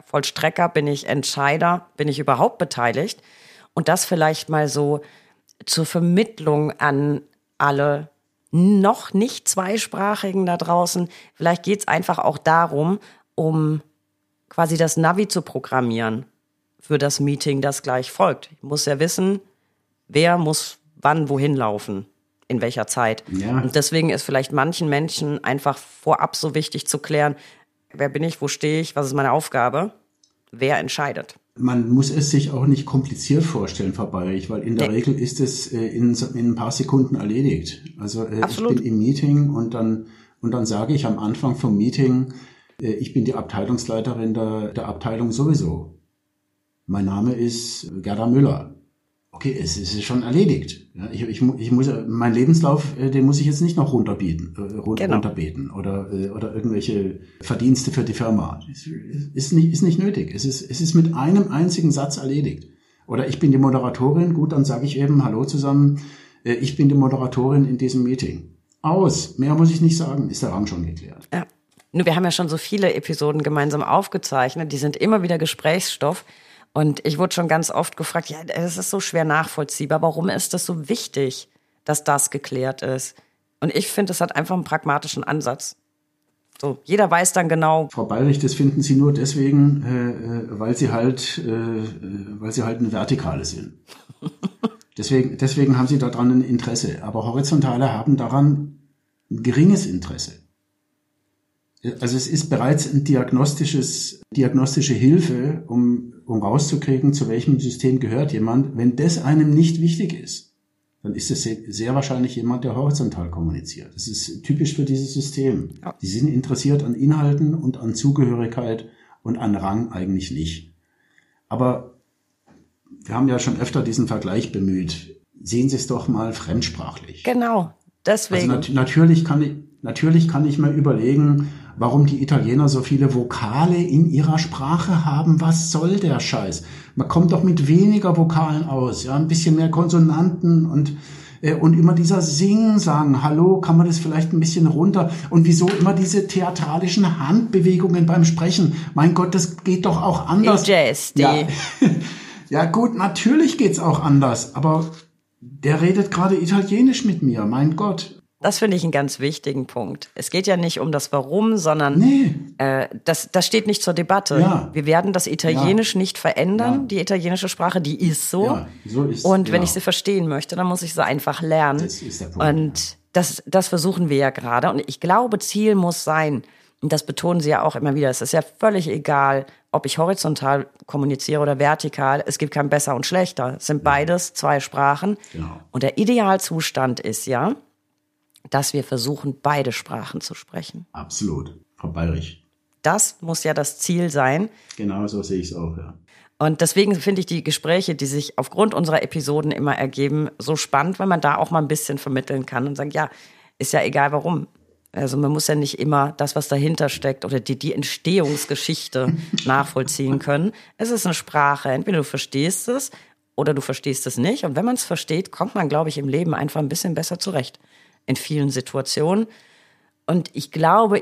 Vollstrecker, bin ich Entscheider, bin ich überhaupt beteiligt? Und das vielleicht mal so zur Vermittlung an alle noch nicht Zweisprachigen da draußen. Vielleicht geht's einfach auch darum, um quasi das Navi zu programmieren für das Meeting, das gleich folgt. Ich muss ja wissen, wer muss wann wohin laufen, in welcher Zeit. Ja. Und deswegen ist vielleicht manchen Menschen einfach vorab so wichtig zu klären, wer bin ich, wo stehe ich, was ist meine Aufgabe, wer entscheidet. Man muss es sich auch nicht kompliziert vorstellen, Frau Bayrich, weil in der Regel ist es in ein paar Sekunden erledigt. Also ich bin im Meeting und dann sage ich am Anfang vom Meeting, ich bin die Abteilungsleiterin der Abteilung sowieso. Mein Name ist Gerda Müller. Okay, es ist schon erledigt. Ja, ich muss meinen Lebenslauf, den muss ich jetzt nicht noch runterbeten oder irgendwelche Verdienste für die Firma. Ist nicht nötig. Es ist mit einem einzigen Satz erledigt. Oder ich bin die Moderatorin. Gut, dann sage ich eben Hallo zusammen. Ich bin die Moderatorin in diesem Meeting. Aus. Mehr muss ich nicht sagen. Ist der Rang schon geklärt. Ja. Nur wir haben ja schon so viele Episoden gemeinsam aufgezeichnet. Die sind immer wieder Gesprächsstoff. Und ich wurde schon ganz oft gefragt, ja, es ist so schwer nachvollziehbar. Warum ist das so wichtig, dass das geklärt ist? Und ich finde, es hat einfach einen pragmatischen Ansatz. So, jeder weiß dann genau. Frau Bayrich, das finden Sie nur deswegen, weil Sie halt eine Vertikale sind. Deswegen haben Sie daran ein Interesse. Aber Horizontale haben daran ein geringes Interesse. Also es ist bereits ein diagnostische Hilfe, um rauszukriegen, zu welchem System gehört jemand. Wenn das einem nicht wichtig ist, dann ist es sehr wahrscheinlich jemand, der horizontal kommuniziert. Das ist typisch für dieses System. Ja. Die sind interessiert an Inhalten und an Zugehörigkeit und an Rang eigentlich nicht. Aber wir haben ja schon öfter diesen Vergleich bemüht. Sehen Sie es doch mal fremdsprachlich. Genau, deswegen. Also natürlich kann ich mir überlegen, warum die Italiener so viele Vokale in ihrer Sprache haben. Was soll der Scheiß? Man kommt doch mit weniger Vokalen aus, ja, ein bisschen mehr Konsonanten und immer dieser Sing-Sagen. Hallo, kann man das vielleicht ein bisschen runter? Und wieso immer diese theatralischen Handbewegungen beim Sprechen? Mein Gott, das geht doch auch anders. Ja. Ja gut, natürlich geht's auch anders, aber der redet gerade Italienisch mit mir, mein Gott. Das finde ich einen ganz wichtigen Punkt. Es geht ja nicht um das Warum, sondern das steht nicht zur Debatte. Ja. Wir werden das Italienisch nicht verändern. Ja. Die italienische Sprache, die ist so. Ja, so ist, und wenn ich sie verstehen möchte, dann muss ich sie einfach lernen. Das ist der Punkt. Und das versuchen wir ja gerade. Und ich glaube, Ziel muss sein, und das betonen sie ja auch immer wieder, es ist ja völlig egal, ob ich horizontal kommuniziere oder vertikal. Es gibt kein besser und schlechter. Es sind beides zwei Sprachen. Genau. Und der Idealzustand ist ja, dass wir versuchen, beide Sprachen zu sprechen. Absolut, Frau Bayrich. Das muss ja das Ziel sein. Genau so sehe ich es auch, ja. Und deswegen finde ich die Gespräche, die sich aufgrund unserer Episoden immer ergeben, so spannend, weil man da auch mal ein bisschen vermitteln kann und sagt, ja, ist ja egal warum. Also man muss ja nicht immer das, was dahinter steckt oder die Entstehungsgeschichte nachvollziehen können. Es ist eine Sprache, entweder du verstehst es oder du verstehst es nicht. Und wenn man es versteht, kommt man, glaube ich, im Leben einfach ein bisschen besser zurecht. In vielen Situationen. Und ich glaube,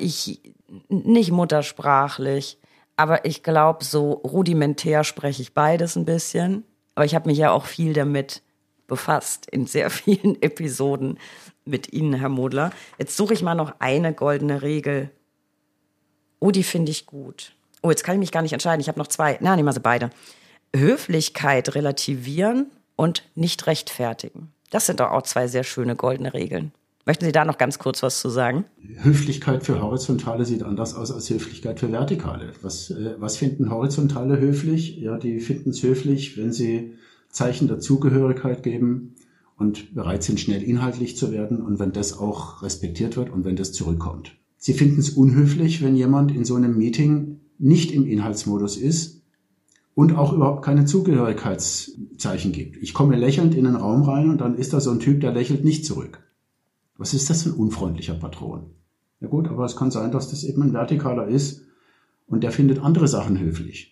nicht muttersprachlich, aber ich glaube, so rudimentär spreche ich beides ein bisschen. Aber ich habe mich ja auch viel damit befasst, in sehr vielen Episoden mit Ihnen, Herr Modler. Jetzt suche ich mal noch eine goldene Regel. Oh, die finde ich gut. Oh, jetzt kann ich mich gar nicht entscheiden. Ich habe noch zwei. Na, nehmen wir sie beide. Höflichkeit relativieren und nicht rechtfertigen. Das sind doch auch zwei sehr schöne goldene Regeln. Möchten Sie da noch ganz kurz was zu sagen? Höflichkeit für Horizontale sieht anders aus als Höflichkeit für Vertikale. Was finden Horizontale höflich? Ja, die finden es höflich, wenn sie Zeichen der Zugehörigkeit geben und bereit sind, schnell inhaltlich zu werden und wenn das auch respektiert wird und wenn das zurückkommt. Sie finden es unhöflich, wenn jemand in so einem Meeting nicht im Inhaltsmodus ist und auch überhaupt keine Zugehörigkeitszeichen gibt. Ich komme lächelnd in den Raum rein und dann ist da so ein Typ, der lächelt nicht zurück. Was ist das für ein unfreundlicher Patron? Ja gut, aber es kann sein, dass das eben ein Vertikaler ist und der findet andere Sachen höflich.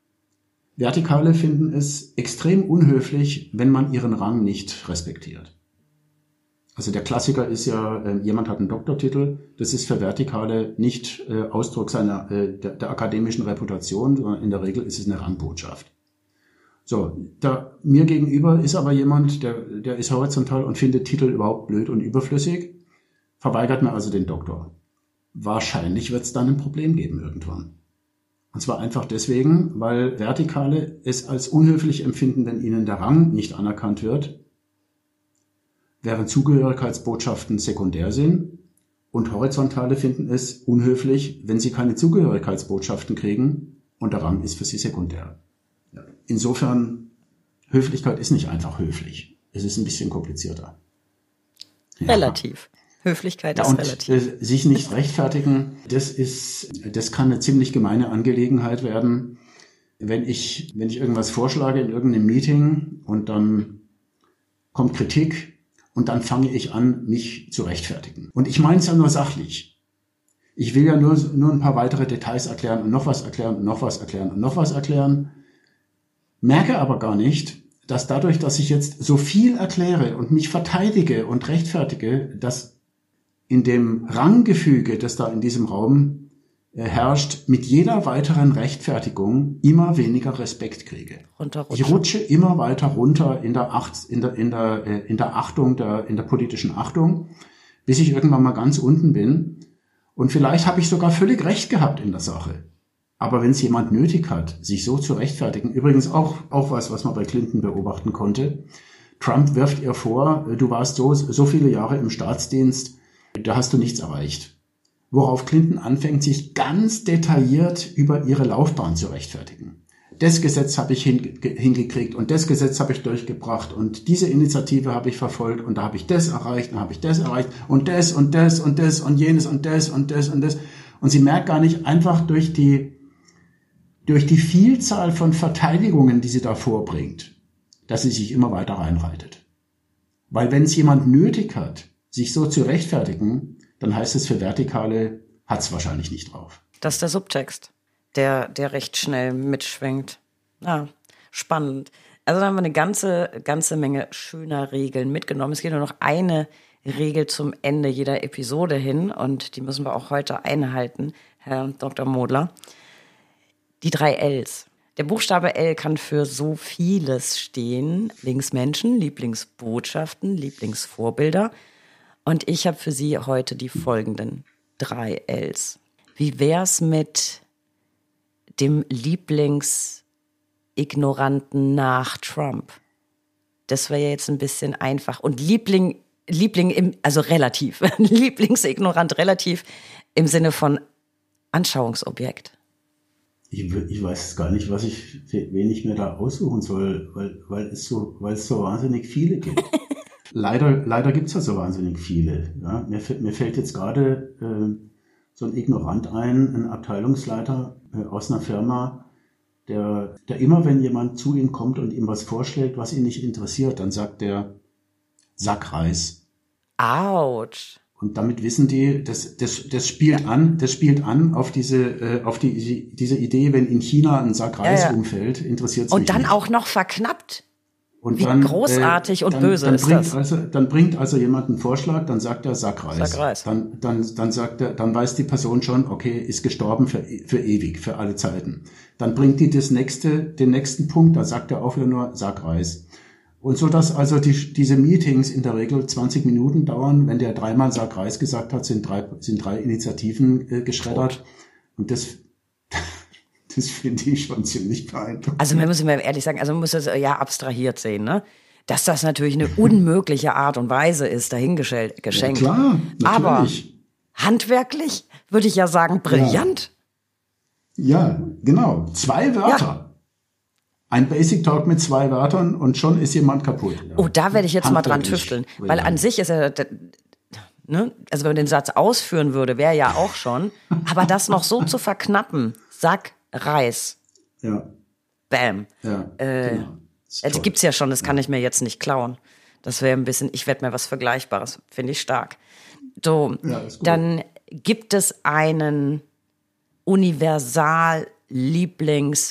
Vertikale finden es extrem unhöflich, wenn man ihren Rang nicht respektiert. Also der Klassiker ist ja, jemand hat einen Doktortitel. Das ist für Vertikale nicht Ausdruck der akademischen Reputation, sondern in der Regel ist es eine Rangbotschaft. So, mir gegenüber ist aber jemand, der ist horizontal und findet Titel überhaupt blöd und überflüssig, verweigert mir also den Doktor. Wahrscheinlich wird es dann ein Problem geben irgendwann. Und zwar einfach deswegen, weil Vertikale es als unhöflich empfinden, wenn ihnen der Rang nicht anerkannt wird, während Zugehörigkeitsbotschaften sekundär sind, und Horizontale finden es unhöflich, wenn sie keine Zugehörigkeitsbotschaften kriegen und der Rang ist für sie sekundär. Ja. Insofern, Höflichkeit ist nicht einfach höflich. Es ist ein bisschen komplizierter. Ja. Relativ. Höflichkeit ist relativ. Sich nicht rechtfertigen, das kann eine ziemlich gemeine Angelegenheit werden. Wenn ich irgendwas vorschlage in irgendeinem Meeting und dann kommt Kritik und dann fange ich an, mich zu rechtfertigen. Und ich meine es ja nur sachlich. Ich will ja nur ein paar weitere Details erklären und noch was erklären und noch was erklären und noch was erklären. Merke aber gar nicht, dass dadurch, dass ich jetzt so viel erkläre und mich verteidige und rechtfertige, dass in dem Ranggefüge, das da in diesem Raum herrscht, mit jeder weiteren Rechtfertigung immer weniger Respekt kriege. Ich rutsche immer weiter runter in der politischen Achtung, bis ich irgendwann mal ganz unten bin. Und vielleicht habe ich sogar völlig recht gehabt in der Sache. Aber wenn es jemand nötig hat, sich so zu rechtfertigen, übrigens auch was man bei Clinton beobachten konnte, Trump wirft ihr vor, du warst so viele Jahre im Staatsdienst, da hast du nichts erreicht. Worauf Clinton anfängt, sich ganz detailliert über ihre Laufbahn zu rechtfertigen. Das Gesetz habe ich hingekriegt und das Gesetz habe ich durchgebracht und diese Initiative habe ich verfolgt und da habe ich das erreicht und habe ich das erreicht und das und das und das und jenes und das und das und das. Und sie merkt gar nicht, einfach durch die Vielzahl von Verteidigungen, die sie da vorbringt, dass sie sich immer weiter reinreitet. Weil wenn es jemand nötig hat, sich so zu rechtfertigen, dann heißt es für Vertikale, hat's wahrscheinlich nicht drauf. Das ist der Subtext, der recht schnell mitschwingt. Ja, spannend. Also da haben wir eine ganze Menge schöner Regeln mitgenommen. Es geht nur noch eine Regel zum Ende jeder Episode hin und die müssen wir auch heute einhalten, Herr Dr. Modler. Die 3 Ls. Der Buchstabe L kann für so vieles stehen. Lieblingsmenschen, Lieblingsbotschaften, Lieblingsvorbilder. Und ich habe für Sie heute die folgenden 3 Ls. Wie wär's mit dem Lieblingsignoranten nach Trump? Das wäre ja jetzt ein bisschen einfach. Und relativ. Lieblingsignorant relativ im Sinne von Anschauungsobjekt. Ich weiß gar nicht, wen ich mir da aussuchen soll, weil es so wahnsinnig viele gibt. Leider gibt's ja so wahnsinnig viele. Ja? Mir fällt jetzt gerade so ein Ignorant ein Abteilungsleiter aus einer Firma, der immer, wenn jemand zu ihm kommt und ihm was vorschlägt, was ihn nicht interessiert, dann sagt der Sackreis. Autsch. Und damit wissen die, das spielt an auf diese Idee, wenn in China ein Sack Reis umfällt, interessiert es mich Und dann nicht. Auch noch verknappt. Und wie dann, großartig und böse ist das. Dann bringt also jemand einen Vorschlag, dann sagt er Sack Reis. Dann weiß die Person schon, okay, ist gestorben für ewig, für alle Zeiten. Dann bringt die den nächsten Punkt, da sagt er auch wieder nur Sack Reis. Und so, dass also diese Meetings in der Regel 20 Minuten dauern. Wenn der 3-mal Sack Reis gesagt hat, sind 3 Initiativen geschreddert. Und das finde ich schon ziemlich beeindruckend. Also man muss mal ehrlich sagen, man muss das ja abstrahiert sehen, ne? Dass das natürlich eine unmögliche Art und Weise ist, dahingeschenkt. Ja, klar, natürlich. Aber handwerklich würde ich ja sagen, brillant. Ja, genau. 2 Wörter. Ja. Ein Basic Talk mit 2 Wörtern und schon ist jemand kaputt. Ja. Oh, da werde ich jetzt mal dran tüfteln. Weil an sich ist er, ne? Also wenn man den Satz ausführen würde, wäre ja auch schon. Aber das noch so zu verknappen, Sack Reis. Ja. Bam. Ja, genau. Also gibt's ja schon, das kann ich mir jetzt nicht klauen. Das wäre ein bisschen, ich werde mir was Vergleichbares, finde ich stark. So, ja, ist gut. Dann gibt es einen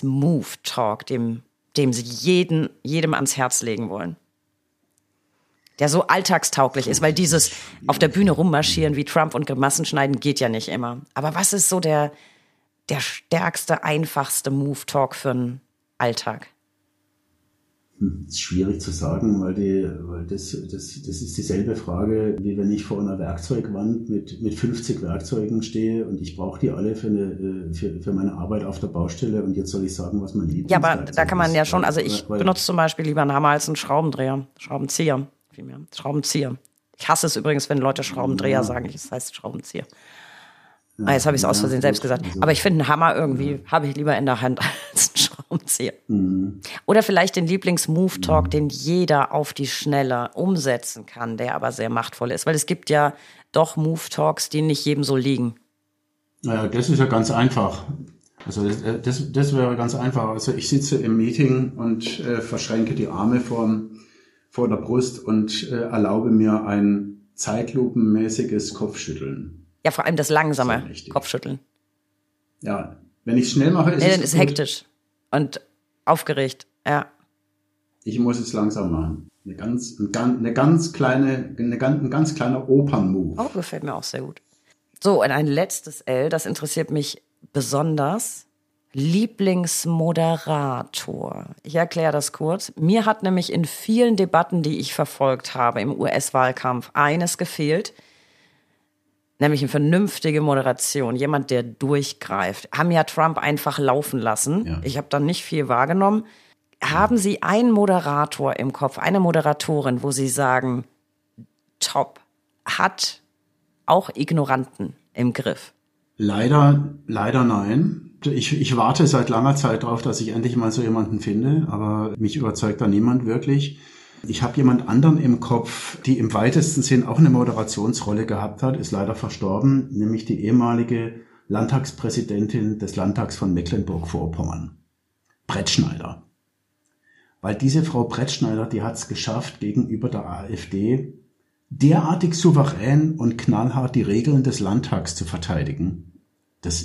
Universal-Lieblings-Move-Talk, dem Sie jedem ans Herz legen wollen. der so alltagstauglich ist, weil dieses auf der Bühne rummarschieren wie Trump und Grimassen schneiden geht ja nicht immer. Aber was ist so der stärkste, einfachste Move-Talk für einen Alltag? Das ist schwierig zu sagen, weil das ist dieselbe Frage, wie wenn ich vor einer Werkzeugwand mit 50 Werkzeugen stehe und ich brauche die alle für meine Arbeit auf der Baustelle und jetzt soll ich sagen, was mein Lieblingswerkzeug ist. Ja, aber da kann man ja schon, also ich benutze zum Beispiel lieber einen Hammer als einen Schraubenzieher. Ich hasse es übrigens, wenn Leute Schraubendreher sagen, das heißt Schraubenzieher. Jetzt habe ich es aus Versehen selbst gesagt. Aber ich finde, einen Hammer irgendwie habe ich lieber in der Hand als einen Schraubenzieher. Oder vielleicht den Lieblings-Move-Talk, den jeder auf die Schnelle umsetzen kann, der aber sehr machtvoll ist. Weil es gibt ja doch Move-Talks, die nicht jedem so liegen. Naja, das ist ja ganz einfach. Also das wäre ganz einfach. Also ich sitze im Meeting und verschränke die Arme vor der Brust und erlaube mir ein zeitlupenmäßiges Kopfschütteln. Ja, vor allem das langsame Kopfschütteln. Ja, wenn ich es schnell mache, dann ist es hektisch und aufgeregt. Ja. Ich muss es langsam machen. Ein ganz kleiner Opernmove. Oh, gefällt mir auch sehr gut. So, und ein letztes L, das interessiert mich besonders. Lieblingsmoderator. Ich erkläre das kurz. Mir hat nämlich in vielen Debatten, die ich verfolgt habe im US-Wahlkampf, eines gefehlt. Nämlich eine vernünftige Moderation, jemand, der durchgreift. Haben ja Trump einfach laufen lassen. Ja. Ich habe dann nicht viel wahrgenommen. Haben Sie einen Moderator im Kopf, eine Moderatorin, wo Sie sagen, top, hat auch Ignoranten im Griff? Leider nein. Ich warte seit langer Zeit darauf, dass ich endlich mal so jemanden finde, aber mich überzeugt da niemand wirklich. Ich habe jemand anderen im Kopf, die im weitesten Sinn auch eine Moderationsrolle gehabt hat, ist leider verstorben, nämlich die ehemalige Landtagspräsidentin des Landtags von Mecklenburg-Vorpommern, Brettschneider. Weil diese Frau Brettschneider, die hat es geschafft, gegenüber der AfD derartig souverän und knallhart die Regeln des Landtags zu verteidigen. Das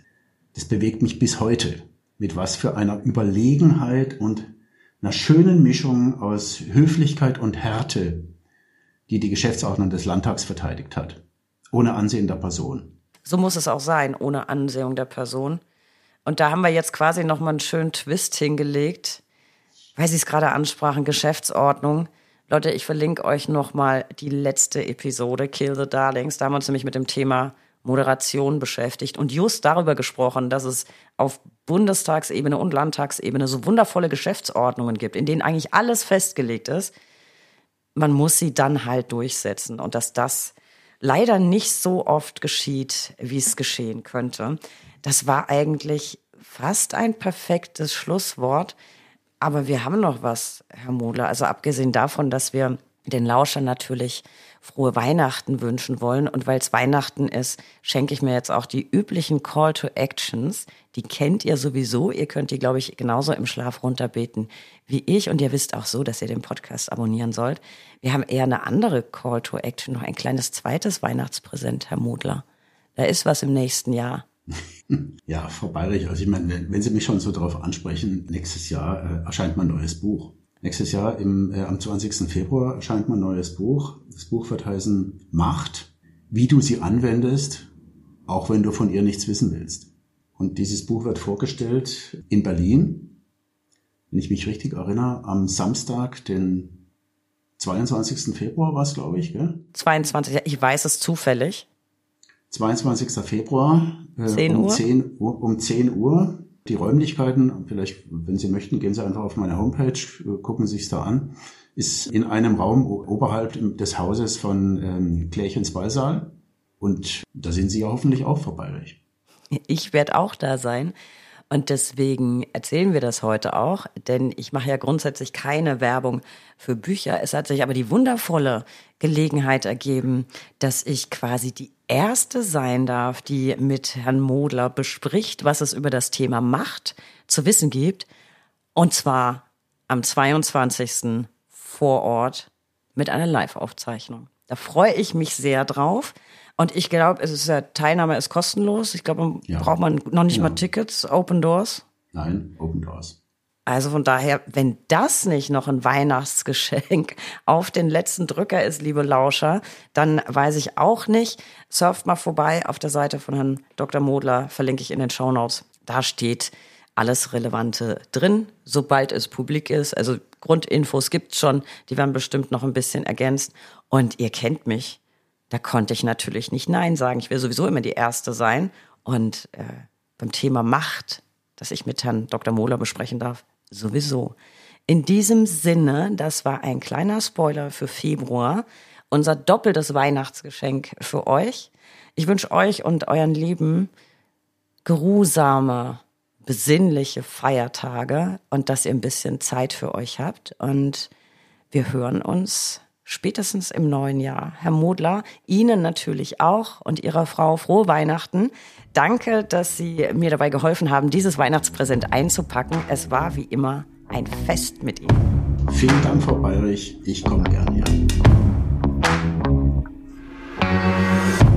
bewegt mich bis heute. Mit was für einer Überlegenheit und einer schönen Mischung aus Höflichkeit und Härte, die Geschäftsordnung des Landtags verteidigt hat. Ohne Ansehen der Person. So muss es auch sein, ohne Ansehung der Person. Und da haben wir jetzt quasi nochmal einen schönen Twist hingelegt, weil Sie es gerade ansprachen, Geschäftsordnung. Leute, ich verlinke euch nochmal die letzte Episode, Kill the Darlings. Da haben wir uns nämlich mit dem Thema Moderation beschäftigt und just darüber gesprochen, dass es auf Bundestagsebene und Landtagsebene so wundervolle Geschäftsordnungen gibt, in denen eigentlich alles festgelegt ist. Man muss sie dann halt durchsetzen und dass das leider nicht so oft geschieht, wie es geschehen könnte. Das war eigentlich fast ein perfektes Schlusswort. Aber wir haben noch was, Herr Modler. Also abgesehen davon, dass wir den Lauschern natürlich frohe Weihnachten wünschen wollen. Und weil es Weihnachten ist, schenke ich mir jetzt auch die üblichen Call to Actions. Die kennt ihr sowieso. Ihr könnt die, glaube ich, genauso im Schlaf runterbeten wie ich. Und ihr wisst auch so, dass ihr den Podcast abonnieren sollt. Wir haben eher eine andere Call to Action, noch ein kleines zweites Weihnachtspräsent, Herr Modler. Da ist was im nächsten Jahr. Ja, Frau Bayrich, also ich meine, wenn Sie mich schon so darauf ansprechen, nächstes Jahr erscheint mein neues Buch. Nächstes Jahr am 20. Februar erscheint mein neues Buch. Das Buch wird heißen Macht, wie du sie anwendest, auch wenn du von ihr nichts wissen willst. Und dieses Buch wird vorgestellt in Berlin, wenn ich mich richtig erinnere, am Samstag, den 22. Februar war es, glaube ich, gell? 22, ich weiß es zufällig. 22. Februar 10 Uhr? Um 10 Uhr. Die Räumlichkeiten, vielleicht, wenn Sie möchten, gehen Sie einfach auf meine Homepage, gucken Sie sich's da an, ist in einem Raum oberhalb des Hauses von Klärchens Ballsaal. Und da sind Sie ja hoffentlich auch vorbei. Ich werde auch da sein. Und deswegen erzählen wir das heute auch, denn ich mache ja grundsätzlich keine Werbung für Bücher. Es hat sich aber die wundervolle Gelegenheit ergeben, dass ich quasi die erste sein darf, die mit Herrn Modler bespricht, was es über das Thema Macht zu wissen gibt. Und zwar am 22. vor Ort mit einer Live-Aufzeichnung. Da freue ich mich sehr drauf. Und ich glaube, Teilnahme ist kostenlos. Ich glaube, braucht man noch nicht mal Tickets, Open Doors. Nein, Open Doors. Also von daher, wenn das nicht noch ein Weihnachtsgeschenk auf den letzten Drücker ist, liebe Lauscher, dann weiß ich auch nicht. Surft mal vorbei auf der Seite von Herrn Dr. Modler, verlinke ich in den Shownotes. Da steht alles Relevante drin, sobald es publik ist. Also Grundinfos gibt's schon, die werden bestimmt noch ein bisschen ergänzt. Und ihr kennt mich, da konnte ich natürlich nicht Nein sagen. Ich will sowieso immer die Erste sein. Und beim Thema Macht, das ich mit Herrn Dr. Modler besprechen darf, sowieso. In diesem Sinne, das war ein kleiner Spoiler für Februar, unser doppeltes Weihnachtsgeschenk für euch. Ich wünsche euch und euren Lieben geruhsame, besinnliche Feiertage und dass ihr ein bisschen Zeit für euch habt. Und wir hören uns spätestens im neuen Jahr. Herr Modler, Ihnen natürlich auch und Ihrer Frau frohe Weihnachten. Danke, dass Sie mir dabei geholfen haben, dieses Weihnachtspräsent einzupacken. Es war wie immer ein Fest mit Ihnen. Vielen Dank, Frau Bayrich. Ich komme gerne her.